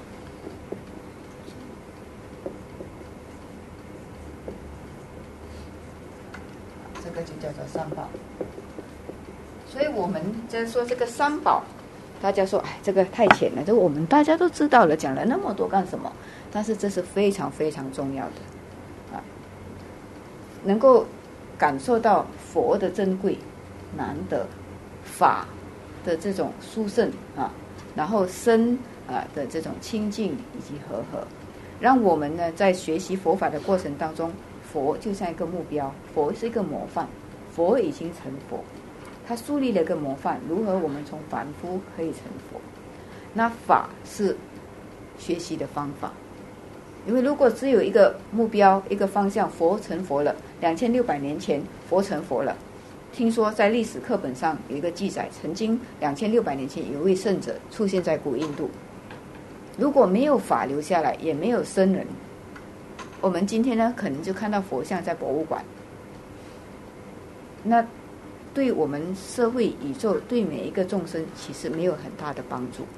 [SPEAKER 1] 这个就叫做三宝。所以我们在说这个三宝，大家说哎这个太浅了，这我们大家都知道了，讲了那么多干什么？但是这是非常非常重要的啊，能够感受到佛的珍贵难得，法的这种殊胜啊，然后身啊的这种清净以及和合，让我们呢在学习佛法的过程当中，佛就像一个目标，佛是一个模范，佛已经成佛，他树立了一个模范，如何我们从凡夫可以成佛。那法是学习的方法，因为如果只有一个目标一个方向，佛成佛了，两千六百年前佛成佛了，听说在历史课本上有一个记载，曾经两千六百年前有一位圣者出现在古印度。如果没有法留下来，也没有僧人，我们今天呢可能就看到佛像在博物馆，那对我们社会宇宙对每一个众生其实没有很大的帮助。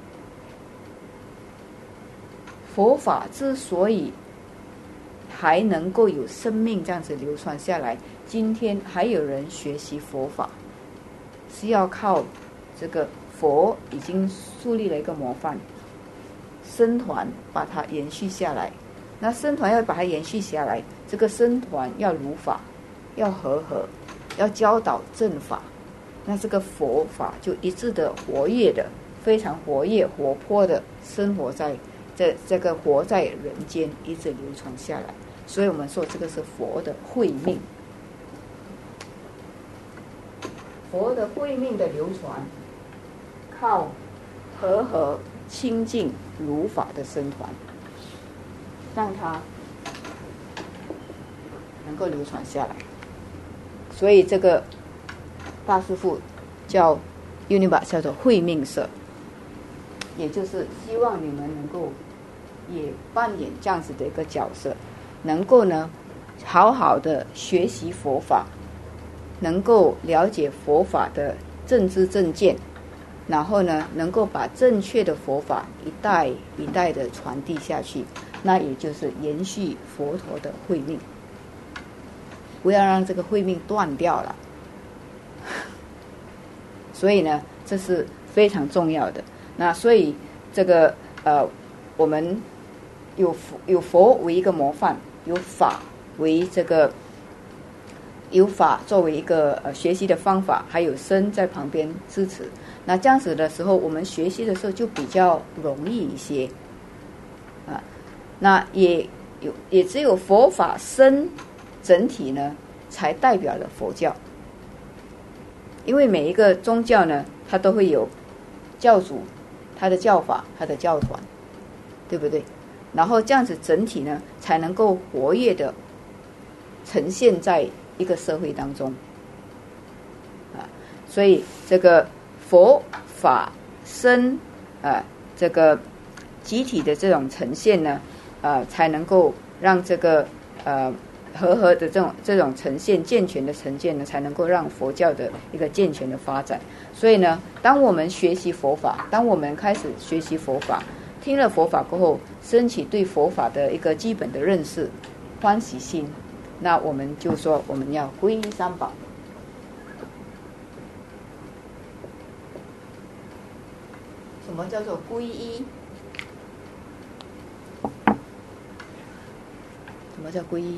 [SPEAKER 1] 佛法之所以还能够有生命这样子流传下来，今天还有人学习佛法，是要靠这个佛已经树立了一个模范，僧团把它延续下来。那僧团要把它延续下来，这个僧团要如法，要和合，要教导正法，那这个佛法就一直的活跃的非常活跃活泼的生活在这这个活在人间，一直流传下来。所以我们说这个是佛的慧命，佛的慧命的流传，靠和合清净如法的僧团，让它能够流传下来。所以这个大师父叫 Uniba 叫做慧命社，也就是希望你们能够也扮演这样子的一个角色，能够呢好好的学习佛法，能够了解佛法的正知正见，然后呢能够把正确的佛法一代一代的传递下去，那也就是延续佛陀的慧命，不要让这个慧命断掉了。所以呢这是非常重要的。那所以这个呃我们有有佛为一个模范，有法为这个有法作为一个呃学习的方法，还有僧在旁边支持，那这样子的时候我们学习的时候就比较容易一些啊。那也有也只有佛法僧整体呢才代表了佛教，因为每一个宗教呢它都会有教主，他的教法，他的教团，对不对？然后这样子整体呢才能够活跃的呈现在一个社会当中啊。所以这个佛法僧啊这个集体的这种呈现呢啊才能够让这个呃和合的这种这种呈现健全的呈现呢，才能够让佛教的一个健全的发展。所以呢当我们学习佛法，当我们开始学习佛法，听了佛法过后，升起对佛法的一个基本的认识，欢喜心，那我们就说我们要皈依三宝。什么叫做皈依？什么叫皈依？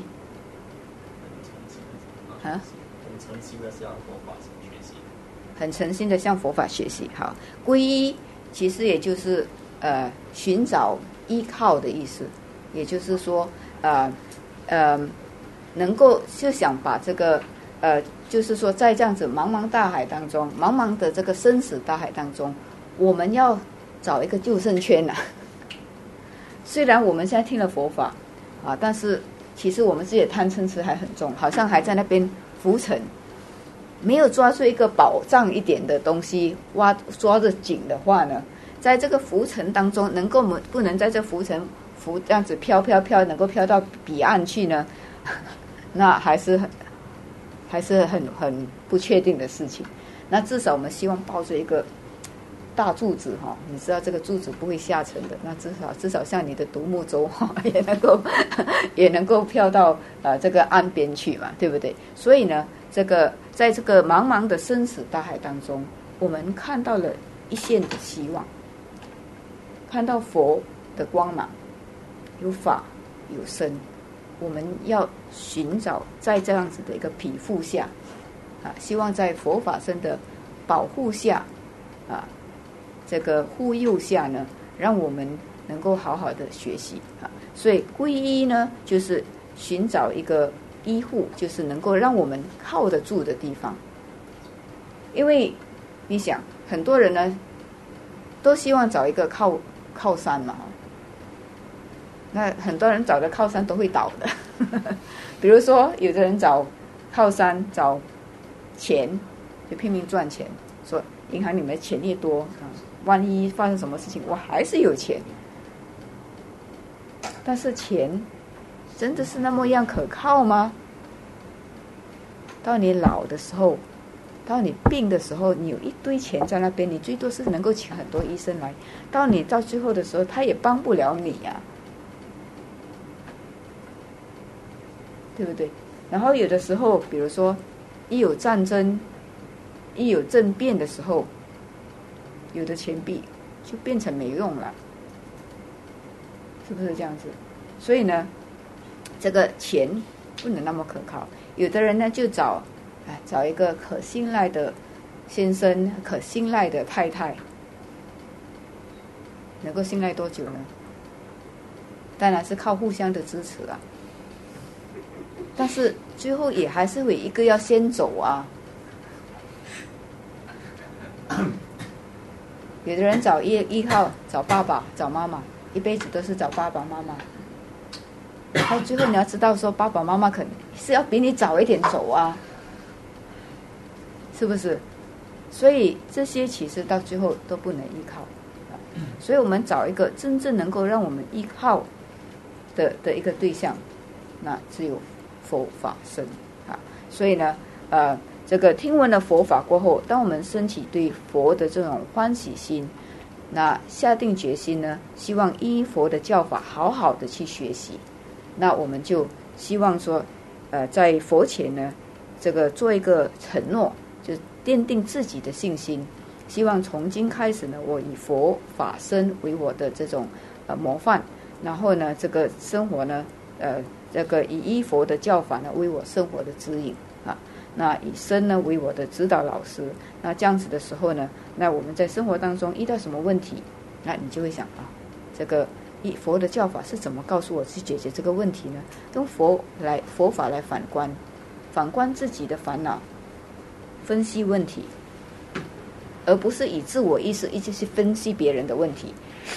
[SPEAKER 1] 啊？
[SPEAKER 4] 很诚心的向佛法学习。
[SPEAKER 1] 很诚心的向佛法学习。好，皈依其实也就是呃寻找依靠的意思，也就是说呃呃能够就想把这个呃就是说在这样子茫茫大海当中，茫茫的这个生死大海当中，我们要找一个救生圈呐、啊。虽然我们现在听了佛法啊，但是其实我们自己的贪嗔痴还很重，好像还在那边浮沉，没有抓住一个保障一点的东西，挖抓着紧的话呢，在这个浮沉当中，能够不能在这浮沉浮这样子飘飘飘，能够飘到彼岸去呢？那还是很还是很很不确定的事情。那至少我们希望抱着一个大柱子哈，你知道这个柱子不会下沉的，那至少至少像你的独木舟哈，也能够也能够飘到呃这个岸边去嘛，对不对？所以呢，这个在这个茫茫的生死大海当中，我们看到了一线的希望，看到佛的光芒，有法有僧，我们要寻找在这样子的一个庇护下啊，希望在佛法僧的保护下啊。这个护佑下呢，让我们能够好好的学习啊。所以皈依呢，就是寻找一个依护，就是能够让我们靠得住的地方。因为你想，很多人呢都希望找一个靠靠山嘛，那很多人找的靠山都会倒的。比如说，有的人找靠山找钱，就拼命赚钱，说银行里面的钱越多啊。万一发生什么事情，我还是有钱。但是钱真的是那么样可靠吗？到你老的时候，到你病的时候，你有一堆钱在那边，你最多是能够请很多医生来。到你到最后的时候，他也帮不了你呀、啊，对不对？然后有的时候，比如说一有战争，一有政变的时候，有的钱币就变成没用了，是不是这样子？所以呢，这个钱不能那么可靠。有的人呢就找，哎，找一个可信赖的先生，可信赖的太太， 能够信赖多久呢？当然是靠互相的支持啊。但是最后也还是会一个要先走啊。有的人找依依靠，找爸爸，找妈妈，一辈子都是找爸爸妈妈。到最后你要知道说，爸爸妈妈可能是要比你早一点走啊，是不是？所以这些其实到最后都不能依靠。所以我们找一个真正能够让我们依靠的的一个对象，那只有佛法僧啊。所以呢，呃。这个听闻了佛法过后，当我们升起对佛的这种欢喜心，那下定决心呢，希望依佛的教法好好的去学习，那我们就希望说，呃，在佛前呢，这个做一个承诺，就奠定自己的信心，希望从今开始呢，我以佛法僧为我的这种呃模范，然后呢，这个生活呢，呃，这个以依佛的教法呢为我生活的指引啊。那以僧呢为我的指导老师，那这样子的时候呢，那我们在生活当中遇到什么问题，那你就会想啊，这个以佛的教法是怎么告诉我去解决这个问题呢？跟佛来佛法来反观，反观自己的烦恼，分析问题，而不是以自我意识一直去分析别人的问题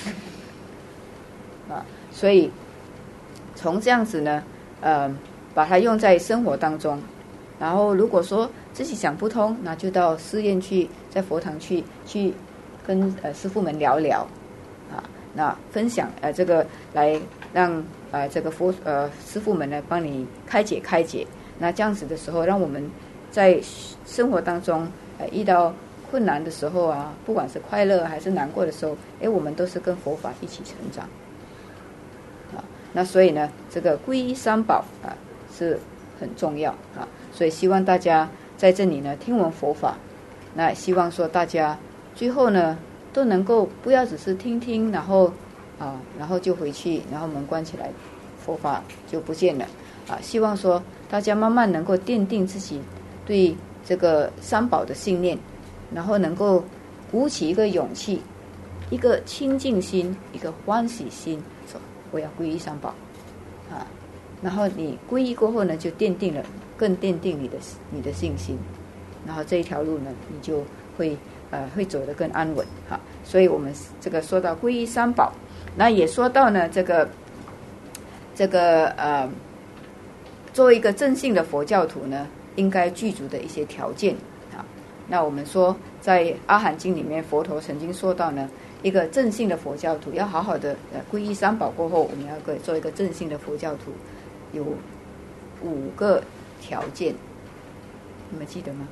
[SPEAKER 1] 啊。所以从这样子呢，呃，把它用在生活当中。然后如果说自己想不通，那就到寺院去，在佛堂去去跟呃师父们聊聊啊，那分享呃这个来让呃这个佛呃师父们呢帮你开解开解。那这样子的时候，让我们在生活当中呃遇到困难的时候啊，不管是快乐还是难过的时候，哎，我们都是跟佛法一起成长啊。那所以呢，这个皈依三宝啊是很重要啊。所以希望大家在这里呢听闻佛法，那希望说大家最后呢都能够不要只是听听，然后啊然后就回去，然后门关起来，佛法就不见了啊。希望说大家慢慢能够奠定自己对这个三宝的信念，然后能够鼓起一个勇气，一个清净心，一个欢喜心，说我要皈依三宝啊。然后你皈依过后呢，就奠定了，更奠定你的你的信心，然后这一条路呢，你就会呃会走得更安稳哈。所以我们这个说到皈依三宝，那也说到呢这个这个呃，作为一个正信的佛教徒呢，应该具足的一些条件啊。那我们说在阿含经里面，佛陀曾经说到呢，一个正信的佛教徒要好好的呃皈依三宝过后，我们要做一个正信的佛教徒。有五个条件，你们记得吗？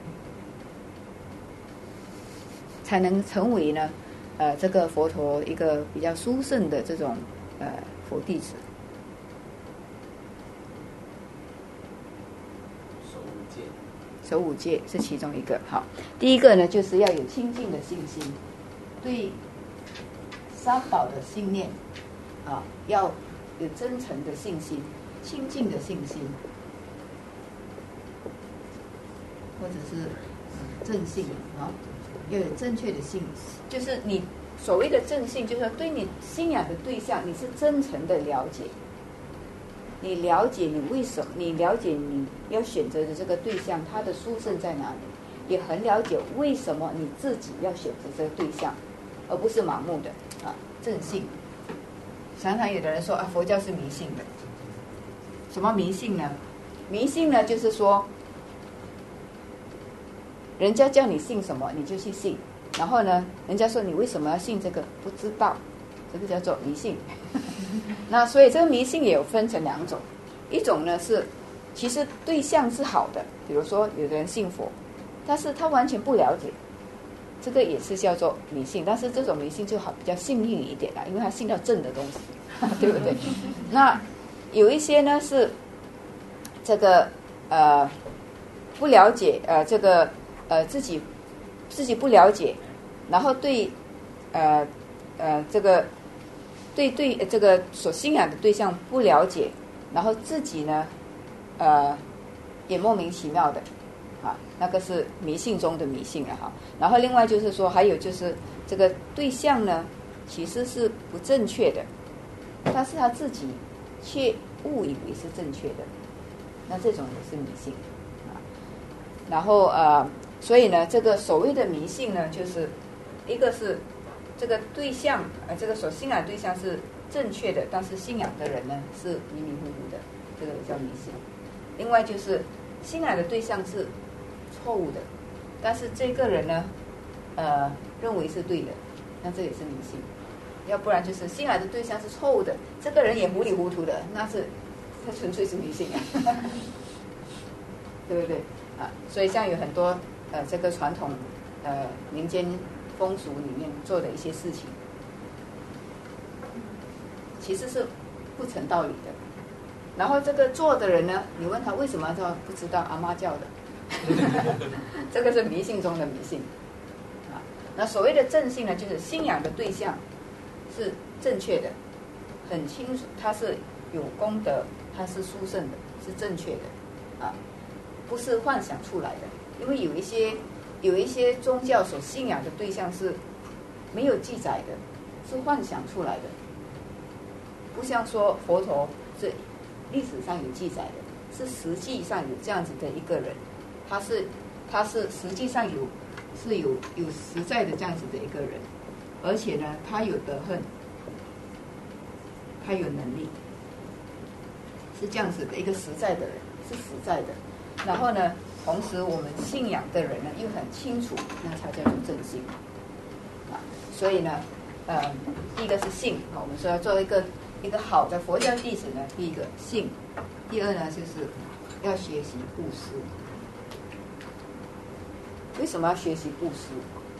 [SPEAKER 1] 才能成为呢，呃，这个佛陀一个比较殊胜的这种呃佛弟子。
[SPEAKER 2] 守五戒，
[SPEAKER 1] 守五戒是其中一个。好，第一个呢，就是要有清净的信心，对三宝的信念啊，要有真诚的信心。清净的信心，或者是正信啊，要有正确的信，就是你所谓的正信，就是说对你信仰的对象，你是真诚的了解，你了解你为什么，你了解你要选择的这个对象，他的殊胜在哪里，也很了解为什么你自己要选择这个对象，而不是盲目的啊正信。常常有的人说啊，佛教是迷信的。什么迷信呢？迷信呢，就是说，人家叫你信什么，你就去信。然后呢，人家说你为什么要信这个，不知道，这个叫做迷信。那所以这个迷信也有分成两种，一种呢是，其实对象是好的，比如说有的人信佛，但是他完全不了解，这个也是叫做迷信。但是这种迷信就好比较幸运一点啦，因为他信到正的东西，对不对？那有一些呢是这个呃不了解呃这个呃自己自己不了解，然后对呃呃这个对对这个所信仰的对象不了解，然后自己呢呃也莫名其妙的啊，那个是迷信中的迷信了哈。然后另外就是说，还有就是这个对象呢， 其实是不正确的，但是他自己却误以为是正确的，那这种也是迷信啊。然后呃，所以呢，这个所谓的迷信呢，就是一个是这个对象，呃，这个所信仰对象是正确的，但是信仰的人呢是迷迷糊糊的，这个叫迷信。另外就是信仰的对象是错误的，但是这个人呢，呃，认为是对的，那这也是迷信。要不然就是信仰的对象是错误的，这个人也糊里糊涂的，那是他纯粹是迷信啊，对不对啊？所以像有很多呃这个传统呃民间风俗里面做的一些事情，其实是不成道理的。然后这个做的人呢，你问他为什么，他不知道，阿妈教的。这个是迷信中的迷信啊。那所谓的正信呢，就是信仰的对象是正确的，很清楚，他是有功德，他是殊胜的，是正确的啊，不是幻想出来的。因为有一些有一些宗教所信仰的对象是没有记载的，是幻想出来的，不像说佛陀是历史上有记载的，是实际上有这样子的一个人，他是他是实际上有是有有实在的这样子的一个人，而且呢，他有德行，他有能力，是这样子的一个实在的人，是实在的。然后呢，同时我们信仰的人呢又很清楚，那才叫做正信啊。所以呢，呃，第一个是信啊，我们说要做一个一个好的佛教弟子呢，第一个信，第二呢就是要学习布施。为什么要学习布施？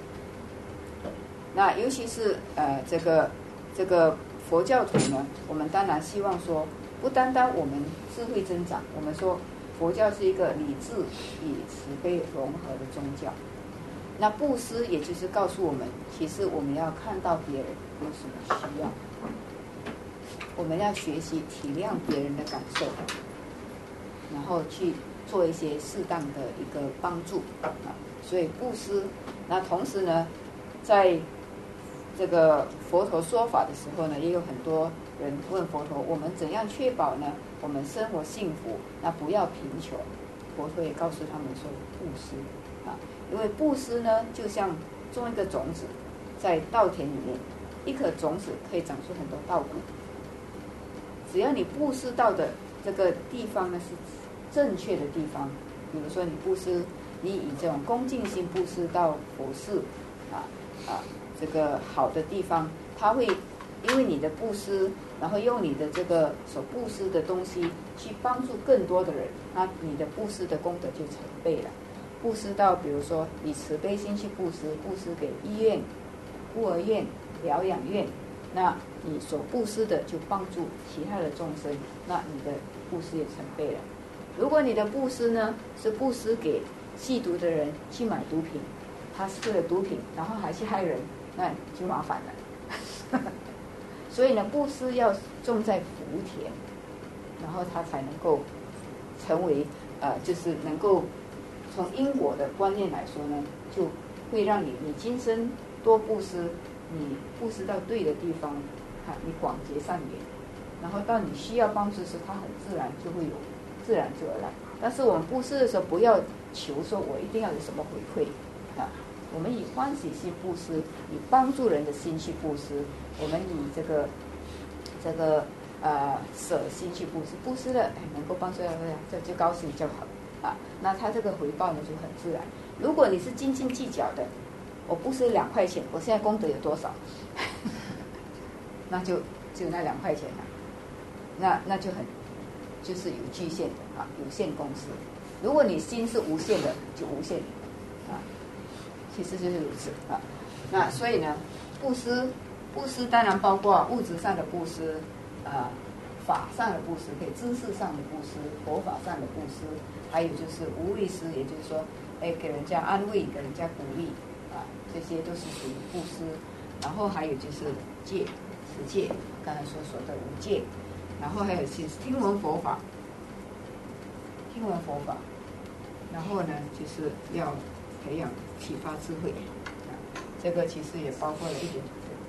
[SPEAKER 1] 那尤其是呃这个这个佛教徒呢，我们当然希望说，不单单我们智慧增长，我们说佛教是一个理智与慈悲融合的宗教。那布施也就是告诉我们，其实我们要看到别人有什么需要，我们要学习体谅别人的感受，然后去做一些适当的一个帮助啊。所以布施，那同时呢，在这个佛陀说法的时候呢，也有很多人问佛陀，我们怎样确保呢？我们生活幸福，那不要贫穷。佛陀也告诉他们说，布施啊，因为布施呢，就像种一个种子在稻田里面，一颗种子可以长出很多稻谷。只要你布施到的这个地方呢是正确的地方，比如说你布施。你以这种恭敬心布施到佛寺啊啊这个好的地方，他会因为你的布施，然后用你的这个所布施的东西去帮助更多的人，那你的布施的功德就成倍了。布施到比如说以慈悲心去布施，布施给医院、孤儿院、疗养院，那你所布施的就帮助其他的众生，那你的布施也成倍了。如果你的布施呢是布施给吸毒的人去买毒品，他吃了毒品，然后还去害人，那就麻烦了。所以呢，布施要种在福田，然后他才能够成为呃，就是能够从因果的观念来说呢，就会让你你今生多布施，你布施到对的地方，啊，你广结善缘，然后到你需要帮助时，它很自然就会有，自然就而来。但是我们布施的时候，不要求说我一定要有什么回馈啊，我们以欢喜心布施，以帮助人的心去布施，我们以这个这个呃舍心去布施，布施了哎能够帮助到人，这就高兴就好啊。那他这个回报呢就很自然。如果你是斤斤计较的，我布施两块钱，我现在功德有多少？那就只有那两块钱了，那那就很就是有局限的啊，有限公司。如果你心是无限的，就无限啊，其实就是如此啊。那所以呢，布施布施当然包括物质上的布施，啊，法上的布施，可以知识上的布施，佛法上的布施，还有就是无畏施，也就是说，哎，给人家安慰，给人家鼓励啊，这些都是属于布施。然后还有就是戒，持戒，刚才所说的五戒，然后还有就是听闻佛法。听闻佛法，然后呢，就是要培养启发智慧，啊，这个其实也包括了一点定，这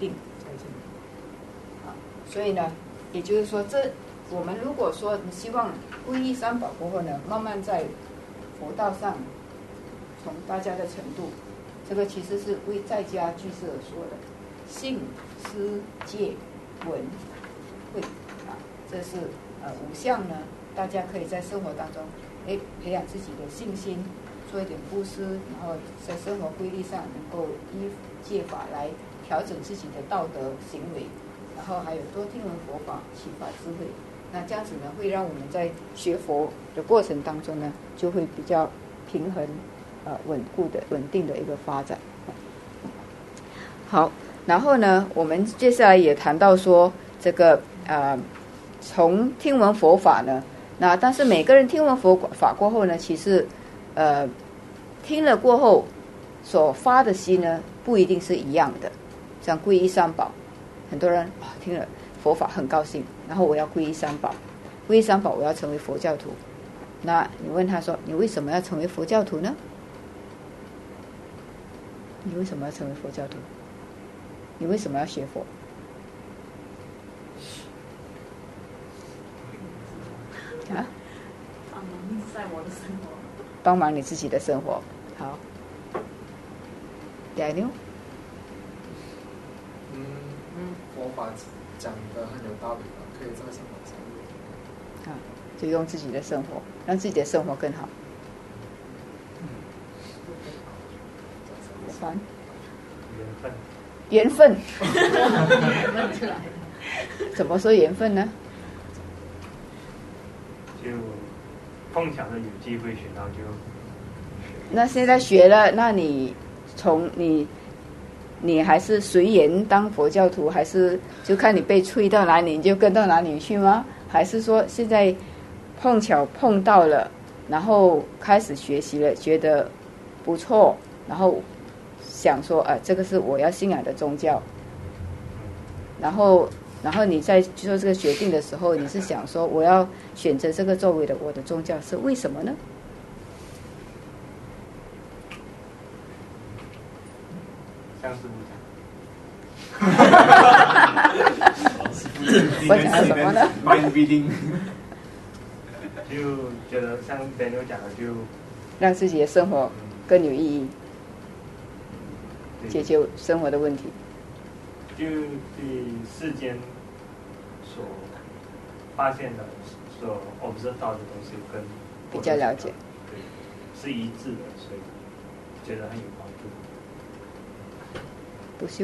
[SPEAKER 1] 所以呢，也就是说，这我们如果说你希望皈依三宝过后呢，慢慢在佛道上，从大家的程度，这个其实是为在家居士而说的，信、思、戒、闻、慧啊，这是呃五项呢，大家可以在生活当中，哎，培养自己的信心，做一点布施，然后在生活规律上能够依戒法来调整自己的道德行为。然后还有多听闻佛法，启发智慧。那这样子呢，会让我们在学佛的过程当中呢，就会比较平衡、呃稳固的、稳定的一个发展。好，然后呢，我们接下来也谈到说，这个呃，从听闻佛法呢，那但是每个人听闻佛法过后呢，其实呃听了过后所发的心呢，不一定是一样的。像皈依三宝。很多人啊听了佛法很高兴，然后我要皈依三宝，皈依三宝我要成为佛教徒。那你问他说，你为什么要成为佛教徒呢？你为什么要成为佛教徒？你为什么要学佛？啊？
[SPEAKER 3] 帮忙在我的生活。
[SPEAKER 1] 帮忙你自己的生活。好 ，Daniel。
[SPEAKER 5] 嗯，佛法讲的很有道理吧，可以在生活上用。
[SPEAKER 1] 啊，就用自己的生活，让自己的生活更好。三，缘分。缘分出来了。怎么说缘分呢？
[SPEAKER 6] 就碰巧的有机会学到就。
[SPEAKER 1] 那现在学了，那你从你。你还是随缘当佛教徒，还是就看你被吹到哪里你就跟到哪里去吗？还是说现在碰巧碰到了，然后开始学习了，觉得不错，然后想说，呃，这个是我要信仰的宗教。然后，然后你在做这个决定的时候，你是想说，我要选择这个作为的我的宗教是为什么呢？
[SPEAKER 6] 像师傅
[SPEAKER 1] 讲，我讲了什么呢
[SPEAKER 2] ？Mind reading，
[SPEAKER 6] 就觉得像 Daniel 讲的，就
[SPEAKER 1] 让自己的生活更有意义，解决生活的问题。
[SPEAKER 6] 就对世间所发现的、所 observe 到的东西跟
[SPEAKER 1] 比较了解，
[SPEAKER 6] 对，是一致的，所以觉得很有帮助。
[SPEAKER 1] 不修，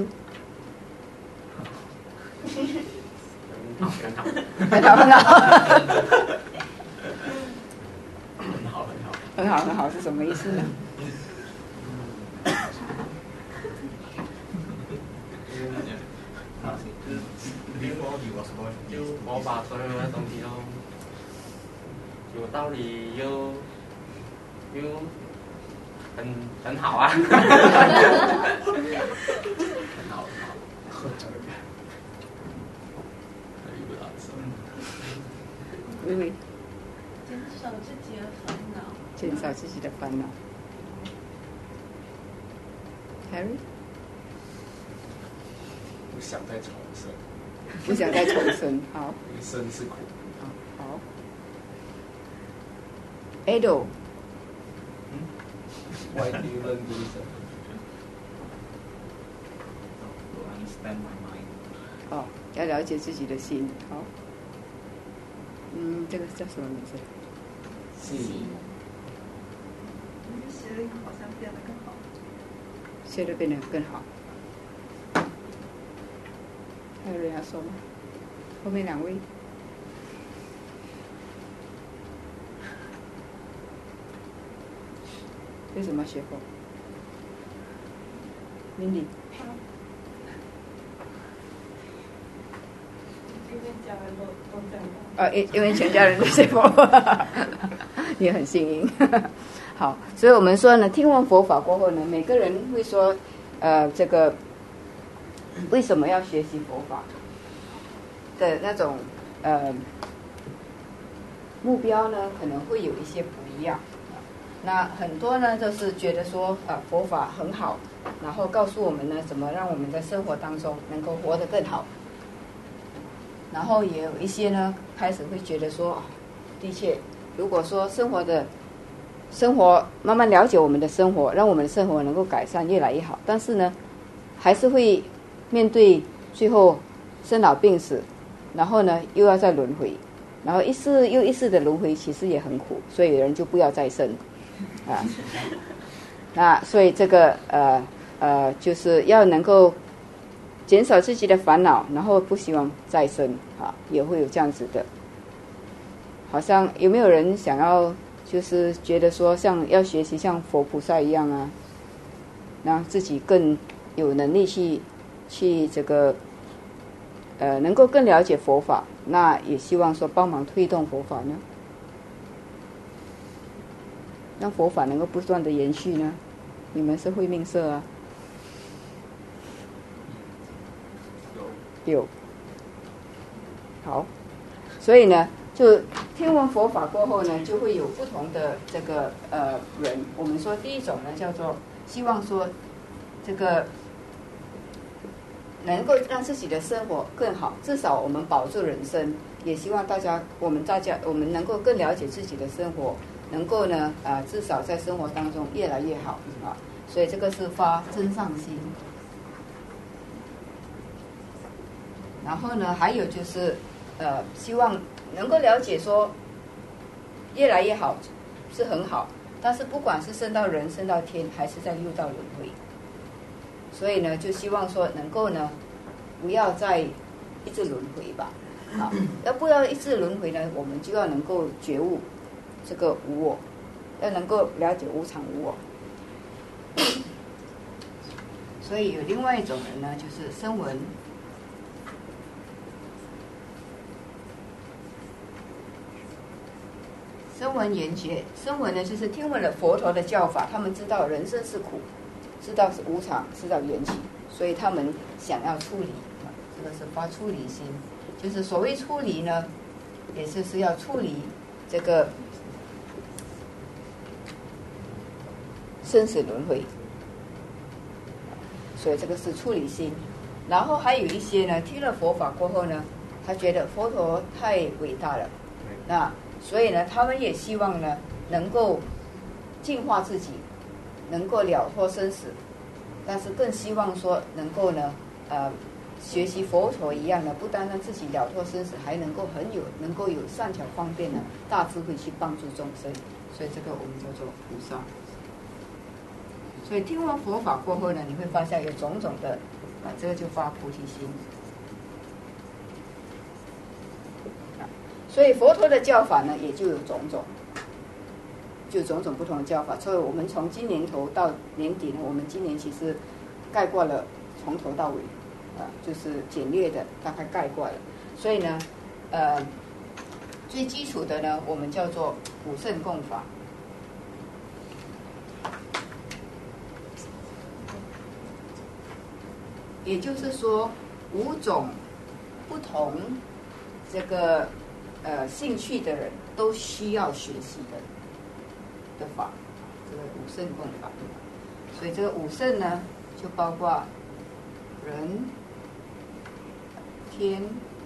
[SPEAKER 4] 很好，很好，
[SPEAKER 1] 很好，很好，
[SPEAKER 4] 很好，
[SPEAKER 1] 很好，很好是什么意思呢？
[SPEAKER 4] 就是灵活有什么，就佛法所有的东西都有道理，又又很很好啊，很好，很好。
[SPEAKER 1] 微微
[SPEAKER 3] 减少自己的烦恼。
[SPEAKER 1] 减少自己的烦恼。Harry，
[SPEAKER 5] 不想再重生，
[SPEAKER 1] 不想再重生。好，
[SPEAKER 5] 因为生是苦。
[SPEAKER 1] 好。Ado，
[SPEAKER 5] Why do you learn Buddhism?
[SPEAKER 2] To understand my mind.
[SPEAKER 1] 哦，要了解自己的心。好。嗯，这个叫什么名字？
[SPEAKER 5] 是。
[SPEAKER 3] 学了以后好像变得更好。
[SPEAKER 1] 学得变得更好。还有人要说吗？后面两位。为什么学佛 ？Mindy。
[SPEAKER 3] 因为家人都都这样。
[SPEAKER 1] 呃，因因为全家人都学佛，你很幸运。好，所以我们说呢，听闻佛法过后呢，每个人会说，呃，这个为什么要学习佛法的那种呃目标呢，可能会有一些不一样。那很多呢，都是觉得说，呃，佛法很好， 然后告诉我们呢，怎么让我们在生活当中能够活得更好。然后也有一些呢，开始会觉得说，的确，如果说生活的生活慢慢了解我们的生活，让我们的生活能够改善越来越好，但是呢，还是会面对最后生老病死，然后呢又要再轮回，然后一世又一世的轮回，其实也很苦，所以有人就不要再生啊。那所以这个呃呃，就是要能够减少自己的烦恼，然后不希望再生啊，也会有这样子的。好像有没有人想要，就是觉得说，像要学习像佛菩萨一样啊，让自己更有能力去去这个呃，能够更了解佛法，那也希望说帮忙推动佛法呢，让佛法能够不断的延续呢。你们是慧命社啊？有。好，所以呢，就听闻佛法过后呢，就会有不同的这个呃人。我们说第一种呢，叫做希望说这个能够让自己的生活更好，至少我们保住人生，也希望大家我们大家我们能够更了解自己的生活，能够呢啊、呃、至少在生活当中越来越好啊。所以这个是发真上心。然后呢，还有就是呃，希望能够了解说越来越好是很好，但是不管是升到人、升到天，还是在六道轮回，所以呢，就希望说能够呢不要再一直轮回吧，啊，要不要一直轮回呢？我们就要能够觉悟这个无我，要能够了解无常无我。所以有另外一种人呢，就是声闻。声闻缘觉，声闻呢就是听闻了佛陀的教法，他们知道人生是苦，知道是无常，知道缘起，所以他们想要出离，这个是发出离心。就是所谓出离呢，也就是要处理这个生死轮回，所以这个是处理心。然后还有一些呢，听了佛法过后呢，他觉得佛陀太伟大了，那所以呢，他们也希望呢，能够净化自己，能够了脱生死，但是更希望说能够呢，呃，学习佛陀一样的，不单单自己了脱生死，还能够很有能够有善巧方便的大智慧去帮助众生，所以这个我们叫做菩萨。所以听完佛法过后呢，你会发现有种种的啊，这个就发菩提心。所以佛陀的教法呢，也就有种种，就种种不同的教法。所以我们从今年头到年底呢，我们今年其实概括了从头到尾，啊，就是简略的大概概括了。所以呢，呃，最基础的呢，我们叫做五圣共法。也就是说，五种不同这个呃兴趣的人都需要学习的的法，这个五圣共法。所以这个五圣呢，就包括人、天、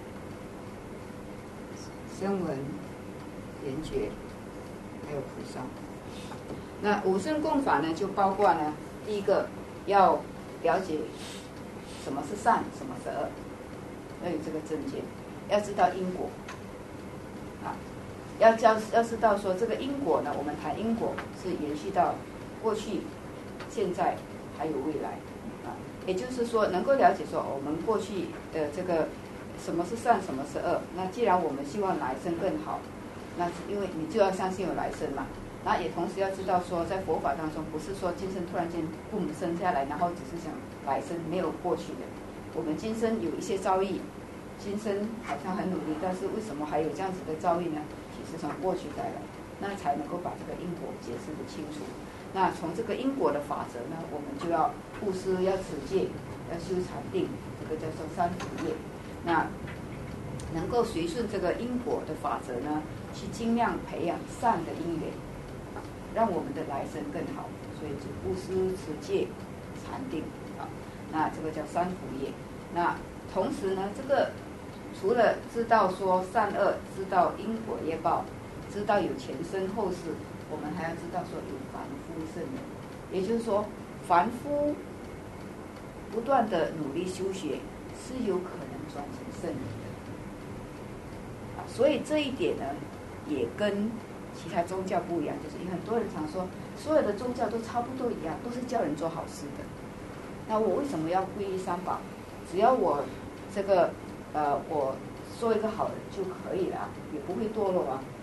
[SPEAKER 1] 声闻、缘觉，还有菩萨。那五圣共法呢，就包括呢，第一个要了解什么是善，什么是恶，要有这个正见，要知道因果，啊，要知要知道说这个因果呢，我们谈因果是延续到过去、现在还有未来，啊，也就是说能够了解说我们过去的这个什么是善，什么是恶。那既然我们希望来生更好，那因为你就要相信有来生嘛。那也同时要知道说，在佛法当中，不是说今生突然间父母生下来，然后只是想来生，没有过去的。我们今生有一些遭遇，今生好像很努力，但是为什么还有这样子的遭遇呢？其实从过去带来，那才能够把这个因果解释得清楚。那从这个因果的法则呢，我们就要布施，要持戒，要修禅定，这个叫做三福业。那能够随顺这个因果的法则呢，去尽量培养善的因缘，让我们的来生更好。所以就布施、持戒、禅禅定啊，那这个叫三福业。那同时呢，这个除了知道说善恶，知道因果业报，知道有前生后世，我们还要知道说有凡夫圣人，也就是说凡夫不断的努力修学，是有可能转成圣人的啊。所以这一点呢，也跟其他宗教不一样，就是很多人常说所有的宗教都差不多一样，都是叫人做好事的。那我为什么要皈依三宝？只要我这个呃，我做一个好人就可以了，也不会堕落啊。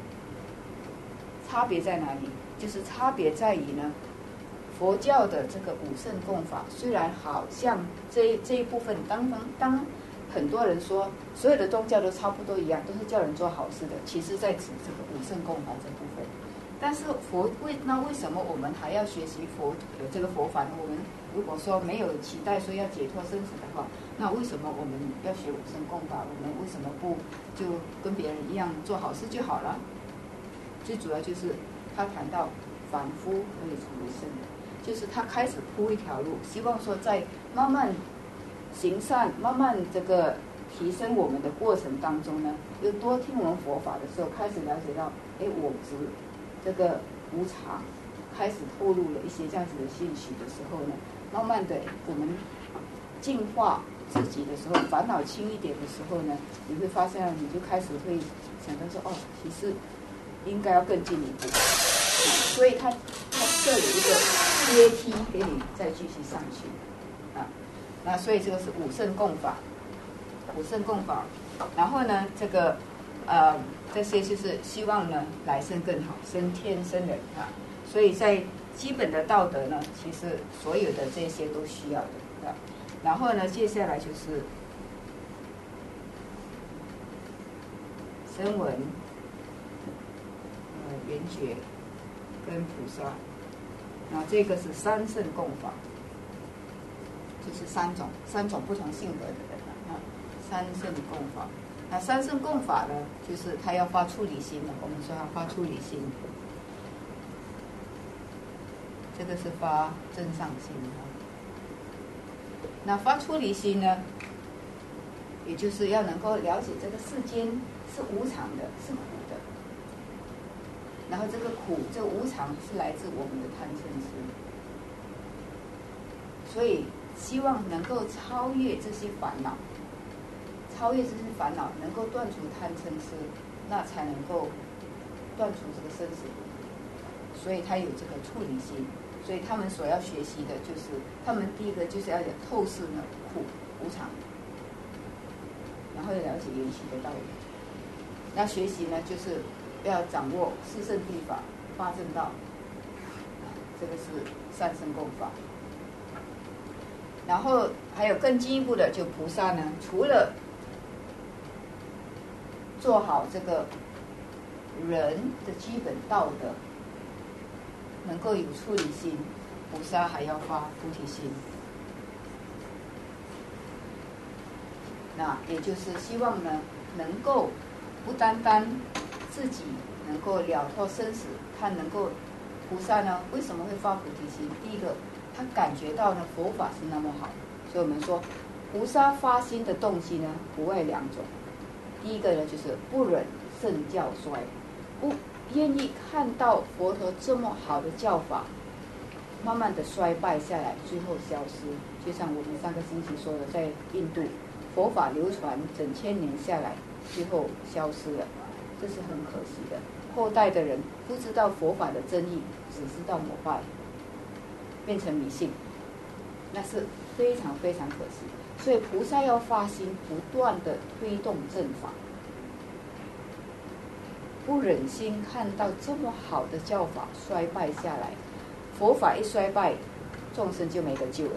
[SPEAKER 1] 差别在哪里？就是差别在于呢，佛教的这个五圣供法，虽然好像这这一部分当当很多人说所有的宗教都差不多一样，都是叫人做好事的，其实在指这个五圣供法这部分。但是佛为那为什么我们还要学习佛有这个佛法呢？我们如果说没有期待说要解脱生死的话，那为什么我们要学五圣供法？我们为什么不就跟别人一样做好事就好了？最主要就是他谈到凡夫可以成为圣人，就是他开始铺一条路，希望说在慢慢行善、慢慢这个提升我们的过程当中呢，又多听我们佛法的时候，开始了解到，哎，我执这个无常，开始透露了一些这样子的信息的时候呢，慢慢的我们净化自己的时候，烦恼轻一点的时候呢，你会发现你就开始会想到说，哦，其实应该要更进一步，所以他他设有一个阶梯给你再继续上去啊。那所以这个是五圣供法，五圣供法，然后呢，这个呃这些就是希望呢来生更好，升天升人啊。所以在基本的道德呢，其实所有的这些都需要的啊。然后呢，接下来就是声闻、呃缘觉跟菩萨，那这个是三圣供法，就是三种三种不同性格的人啊。三圣供法，那三圣供法呢，就是他要发出离心的，我们说要发出离心，这个是发真上心啊。那发出离心呢，也就是要能够了解这个世间是无常的，是苦的。然后这个苦，这个无常是来自我们的贪嗔痴，所以希望能够超越这些烦恼，超越这些烦恼，能够断除贪嗔痴，那才能够断除这个生死。所以他有这个处理心。所以他们所要学习的就是，他们第一个就是要透视呢苦无常，然后要了解缘起的道理。那学习呢，就是要掌握四圣谛法、八正道，这个是三圣供法。然后还有更进一步的，就菩萨呢，除了做好这个人的基本道德，能够有处理心，菩萨还要发菩提心。那也就是希望呢，能够不单单自己能够了脱生死，他能够菩萨呢，为什么会发菩提心？第一个，他感觉到呢佛法是那么好，所以我们说菩萨发心的动机呢，不外两种。第一个呢，就是不忍圣教衰，不愿意看到佛陀这么好的教法慢慢的衰败下来，最后消失。就像我们上个星期说的，在印度佛法流传整千年下来，最后消失了，这是很可惜的。后代的人不知道佛法的真义，只知道膜拜，变成迷信，那是非常非常可惜。所以菩萨要发心，不断的推动正法，不忍心看到这么好的教法衰败下来。佛法一衰败，众生就没得救了。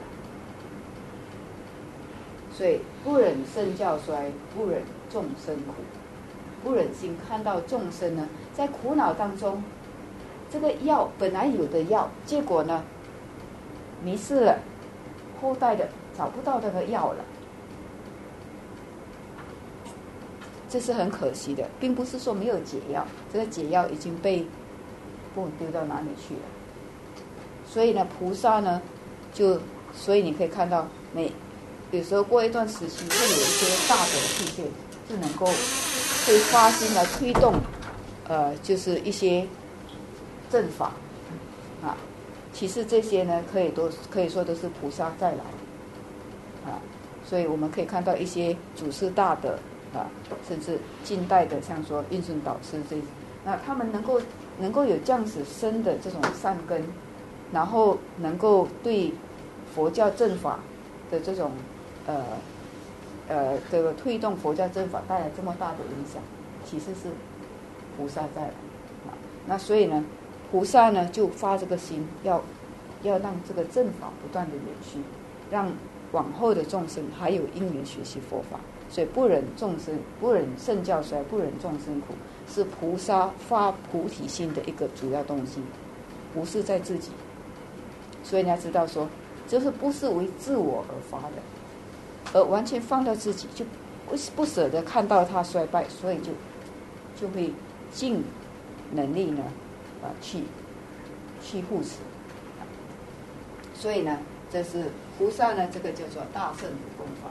[SPEAKER 1] 所以不忍圣教衰，不忍众生苦，不忍心看到众生呢在苦恼当中，这个药本来有的药，结果呢迷失了，后代的找不到那个药了，这是很可惜的，并不是说没有解药，这个解药已经被不丢到哪里去了。所以呢，菩萨呢就所以你可以看到每有时候过一段时期会有一些大的事件是能够会发心来推动呃就是一些正法啊，其实这些呢可以都可以说都是菩萨再来啊，所以我们可以看到一些祖师大德啊，甚至近代的像说印顺导师这，那他们能够能够有这样子深的这种善根，然后能够对佛教正法的这种呃呃这个推动佛教正法带来这么大的影响，其实是菩萨在了啊。那所以呢，菩萨呢就发这个心，要要让这个正法不断的延续，让往后的众生还有因缘学习佛法。所以不忍众生，不忍圣教衰，不忍众生苦，是菩萨发菩提心的一个主要动机，不是在自己。所以你要知道说，就是不是为自我而发的，而完全放到自己，就不不舍得看到他衰败，所以就就会尽能力呢啊去去护持。所以呢，这是菩萨呢，这个叫做大圣不共法。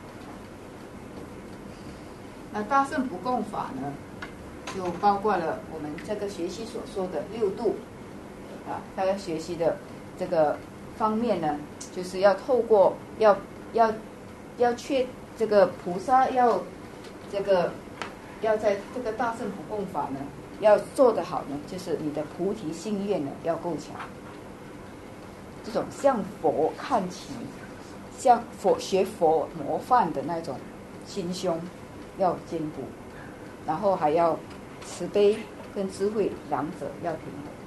[SPEAKER 1] 那大圣不共法呢，就包括了我们这个学习所说的六度啊，大家学习的这个方面呢，就是要透过要要要确这个菩萨要这个要在这个大圣不共法呢，要做得好呢，就是你的菩提心愿呢要够强，这种向佛看齐，向佛学佛模范的那种心胸要坚固，然后还要慈悲跟智慧两者要平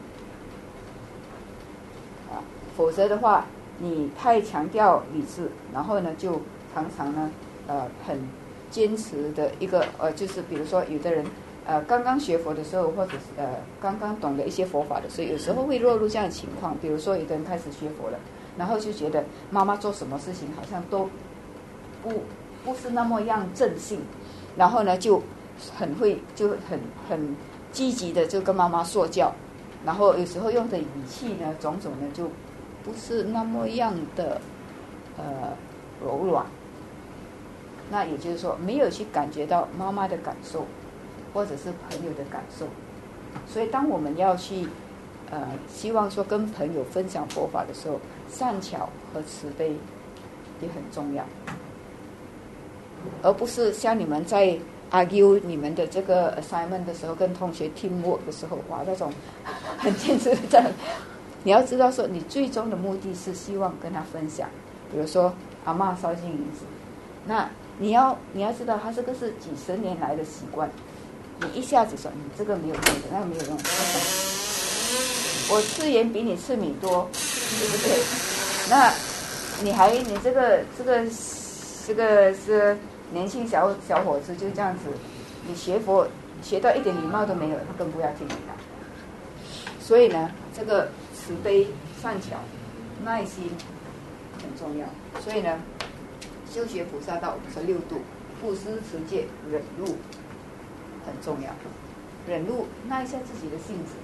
[SPEAKER 1] 衡啊，否则的话，你太强调理智，然后呢，就常常呢，呃，很坚持的一个呃，就是比如说有的人呃刚刚学佛的时候，或者是呃刚刚懂得一些佛法的时候，有时候会落入这样的情况，比如说有的人开始学佛了，然后就觉得妈妈做什么事情好像都不不是那么样正信。然后呢，就很会，就很很积极的就跟妈妈说教，然后有时候用的语气呢，种种呢，就不是那么样的呃柔软。那也就是说，没有去感觉到妈妈的感受，或者是朋友的感受。所以，当我们要去呃希望说跟朋友分享佛法的时候，善巧和慈悲也很重要。而不是像你们在 argue 你们的这个 assignment 的时候，跟同学 teamwork 的时候，哇，那种很坚持的这样。你要知道说，你最终的目的是希望跟他分享。比如说阿嬷烧金银纸，那你要你要知道，他这个是几十年来的习惯。你一下子说你这个没有用的，那个没有用的，我吃盐比你吃米多，对不对？那你还你这个这个这个是。年轻小小伙子就这样子，你学佛学到一点礼貌都没有，他更不要听你的。所以呢，这个慈悲、善巧、耐心很重要。所以呢，修学菩萨道，我们说六度：布施、持戒、忍辱，很重要。忍辱，耐一下自己的性子，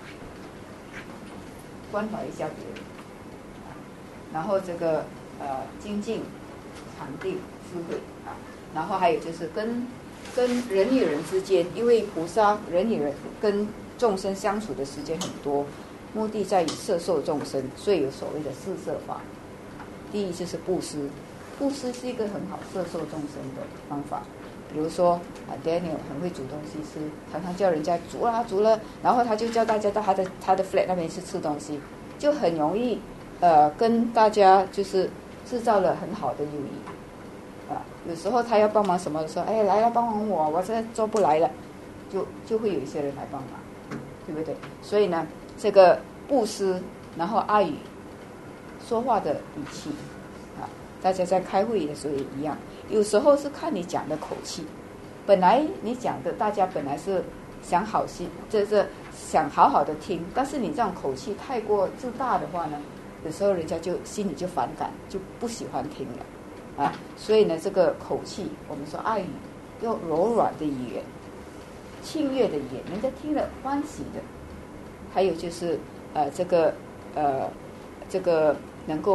[SPEAKER 1] 关怀一下别人，然后这个呃精进、禅定、智慧啊。然后还有就是跟跟人与人之间，因为菩萨人与人跟众生相处的时间很多，目的在于摄受众生，所以有所谓的四摄法。第一就是布施，布施是一个很好摄受众生的方法。比如说啊 ，Daniel 很会煮东西吃，常常叫人家煮啦煮了，然后他就叫大家到他的他的 flat 那边去吃东西，就很容易呃跟大家就是制造了很好的友谊。啊，有时候他要帮忙什么的时候，哎，来了帮忙我，我现在做不来了，就就会有一些人来帮忙，对不对？所以呢，这个布施，然后爱语，说话的语气，啊，大家在开会的时候也一样，有时候是看你讲的口气，本来你讲的大家本来是想好心，这是想好好的听，但是你这种口气太过自大的话呢，有时候人家就心里就反感，就不喜欢听了。啊，所以呢，这个口气，我们说爱语，用柔软的语言，庆悦的语言，人家听了欢喜的。还有就是呃，这个呃，这个能够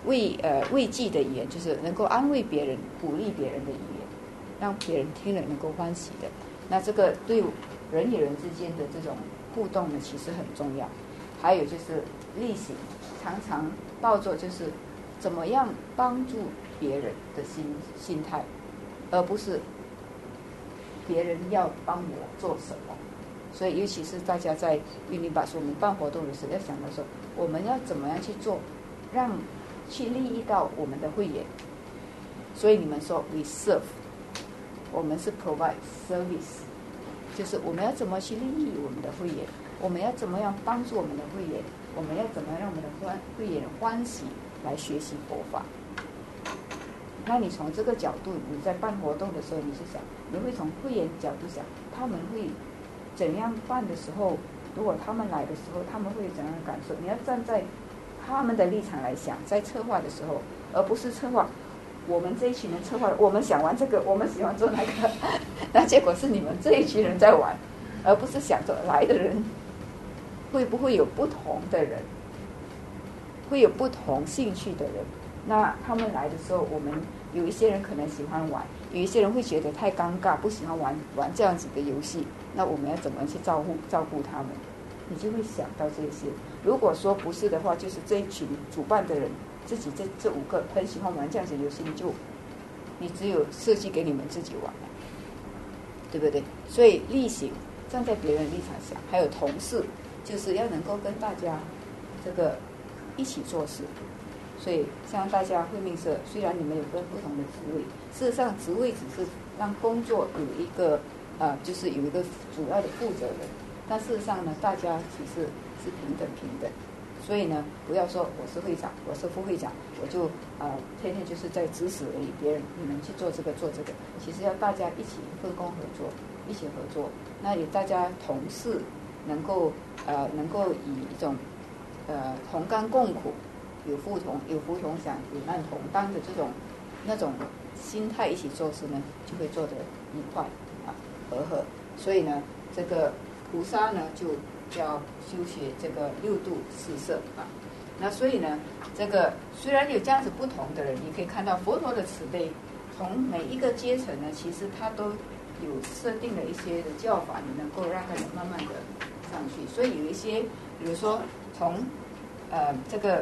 [SPEAKER 1] 慰呃慰藉的语言，就是能够安慰别人、鼓励别人的语言，让别人听了能够欢喜的。那这个对人与人之间的这种互动呢，其实很重要。还有就是例行，常常抱着就是怎么样帮助别人的心心态，而不是别人要帮我做什么。所以尤其是大家在云林巴士我们办活动的时候，要想到说我们要怎么样去做，让去利益到我们的会员。所以你们说 we serve， 我们是 provide service， 就是我们要怎么去利益我们的会员，我们要怎么样帮助我们的会员，我们要怎么样让我们的欢会员欢喜来学习佛法。那你从这个角度，你在办活动的时候，你是想，你会从会员角度想，他们会怎样办的时候，如果他们来的时候，他们会怎样感受？你要站在他们的立场来想，在策划的时候，而不是策划我们这一群人策划，我们想玩这个，我们喜欢做那个，那结果是你们这一群人在玩，而不是想着来的人会不会有不同的人，会有不同兴趣的人。那他们来的时候，我们有一些人可能喜欢玩，有一些人会觉得太尴尬，不喜欢玩玩这样子的游戏。那我们要怎么去照顾照顾他们？你就会想到这些。如果说不是的话，就是这一群主办的人自己这这五个很喜欢玩这样子的游戏，你就你只有设计给你们自己玩，对不对？所以例行站在别人立场想，还有同事，就是要能够跟大家这个一起做事。所以像大家会命社，虽然你们有分不同的职位，事实上职位只是让工作有一个呃，就是有一个主要的负责人，但事实上呢，大家其实是平等平等。所以呢，不要说我是会长，我是副会长，我就呃天天就是在指使而已，别人你们去做这个做这个，其实要大家一起分工合作，一起合作，那也大家同事能够呃能够以一种呃同甘共苦。有福同有福同享，有难同当的这种那种心态一起做事呢，就会做得愉快啊和和。所以呢，这个菩萨呢就要修学这个六度四摄啊。那所以呢，这个虽然有这样子不同的人，你可以看到佛陀的慈悲，从每一个阶层呢，其实他都有设定了一些的教法，你能够让他们慢慢的上去。所以有一些，比如说从呃这个。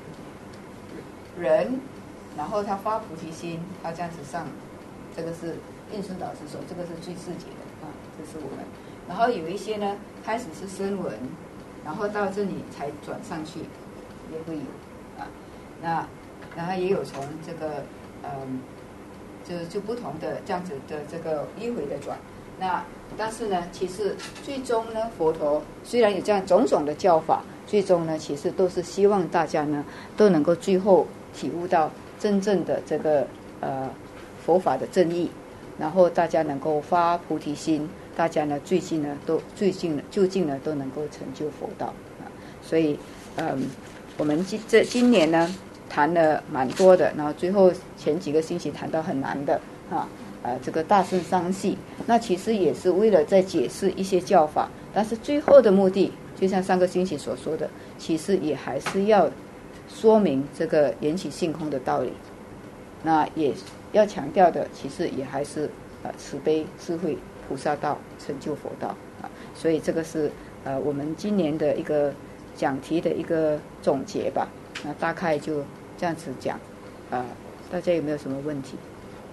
[SPEAKER 1] 人，然后他发菩提心，他这样子上，这个是印顺导师说，这个是最世节的啊，这是我们。然后有一些呢，开始是声闻，然后到这里才转上去，也会有啊。那然后也有从这个嗯，就就不同的这样子的这个迂回的转。那但是呢，其实最终呢，佛陀虽然有这样种种的教法，最终呢，其实都是希望大家呢都能够最后。体悟到真正的这个呃佛法的正义，然后大家能够发菩提心，大家呢最近呢都最近就近呢都能够成就佛道啊。所以嗯，我们今这今年呢谈了蛮多的，然后最后前几个星期谈到很难的哈呃这个大乘商系，那其实也是为了在解释一些教法，但是最后的目的，就像上个星期所说的，其实也还是要。说明这个缘起性空的道理，那也要强调的，其实也还是呃慈悲智慧菩萨道成就佛道啊，所以这个是呃我们今年的一个讲题的一个总结吧。那大概就这样子讲啊、呃，大家有没有什么问题？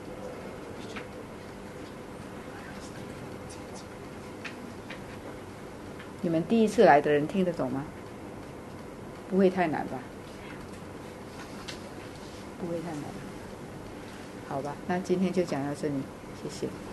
[SPEAKER 1] 你们第一次来的人听得懂吗？不会太难吧？不会太难，好吧？那今天就讲到这里，谢谢。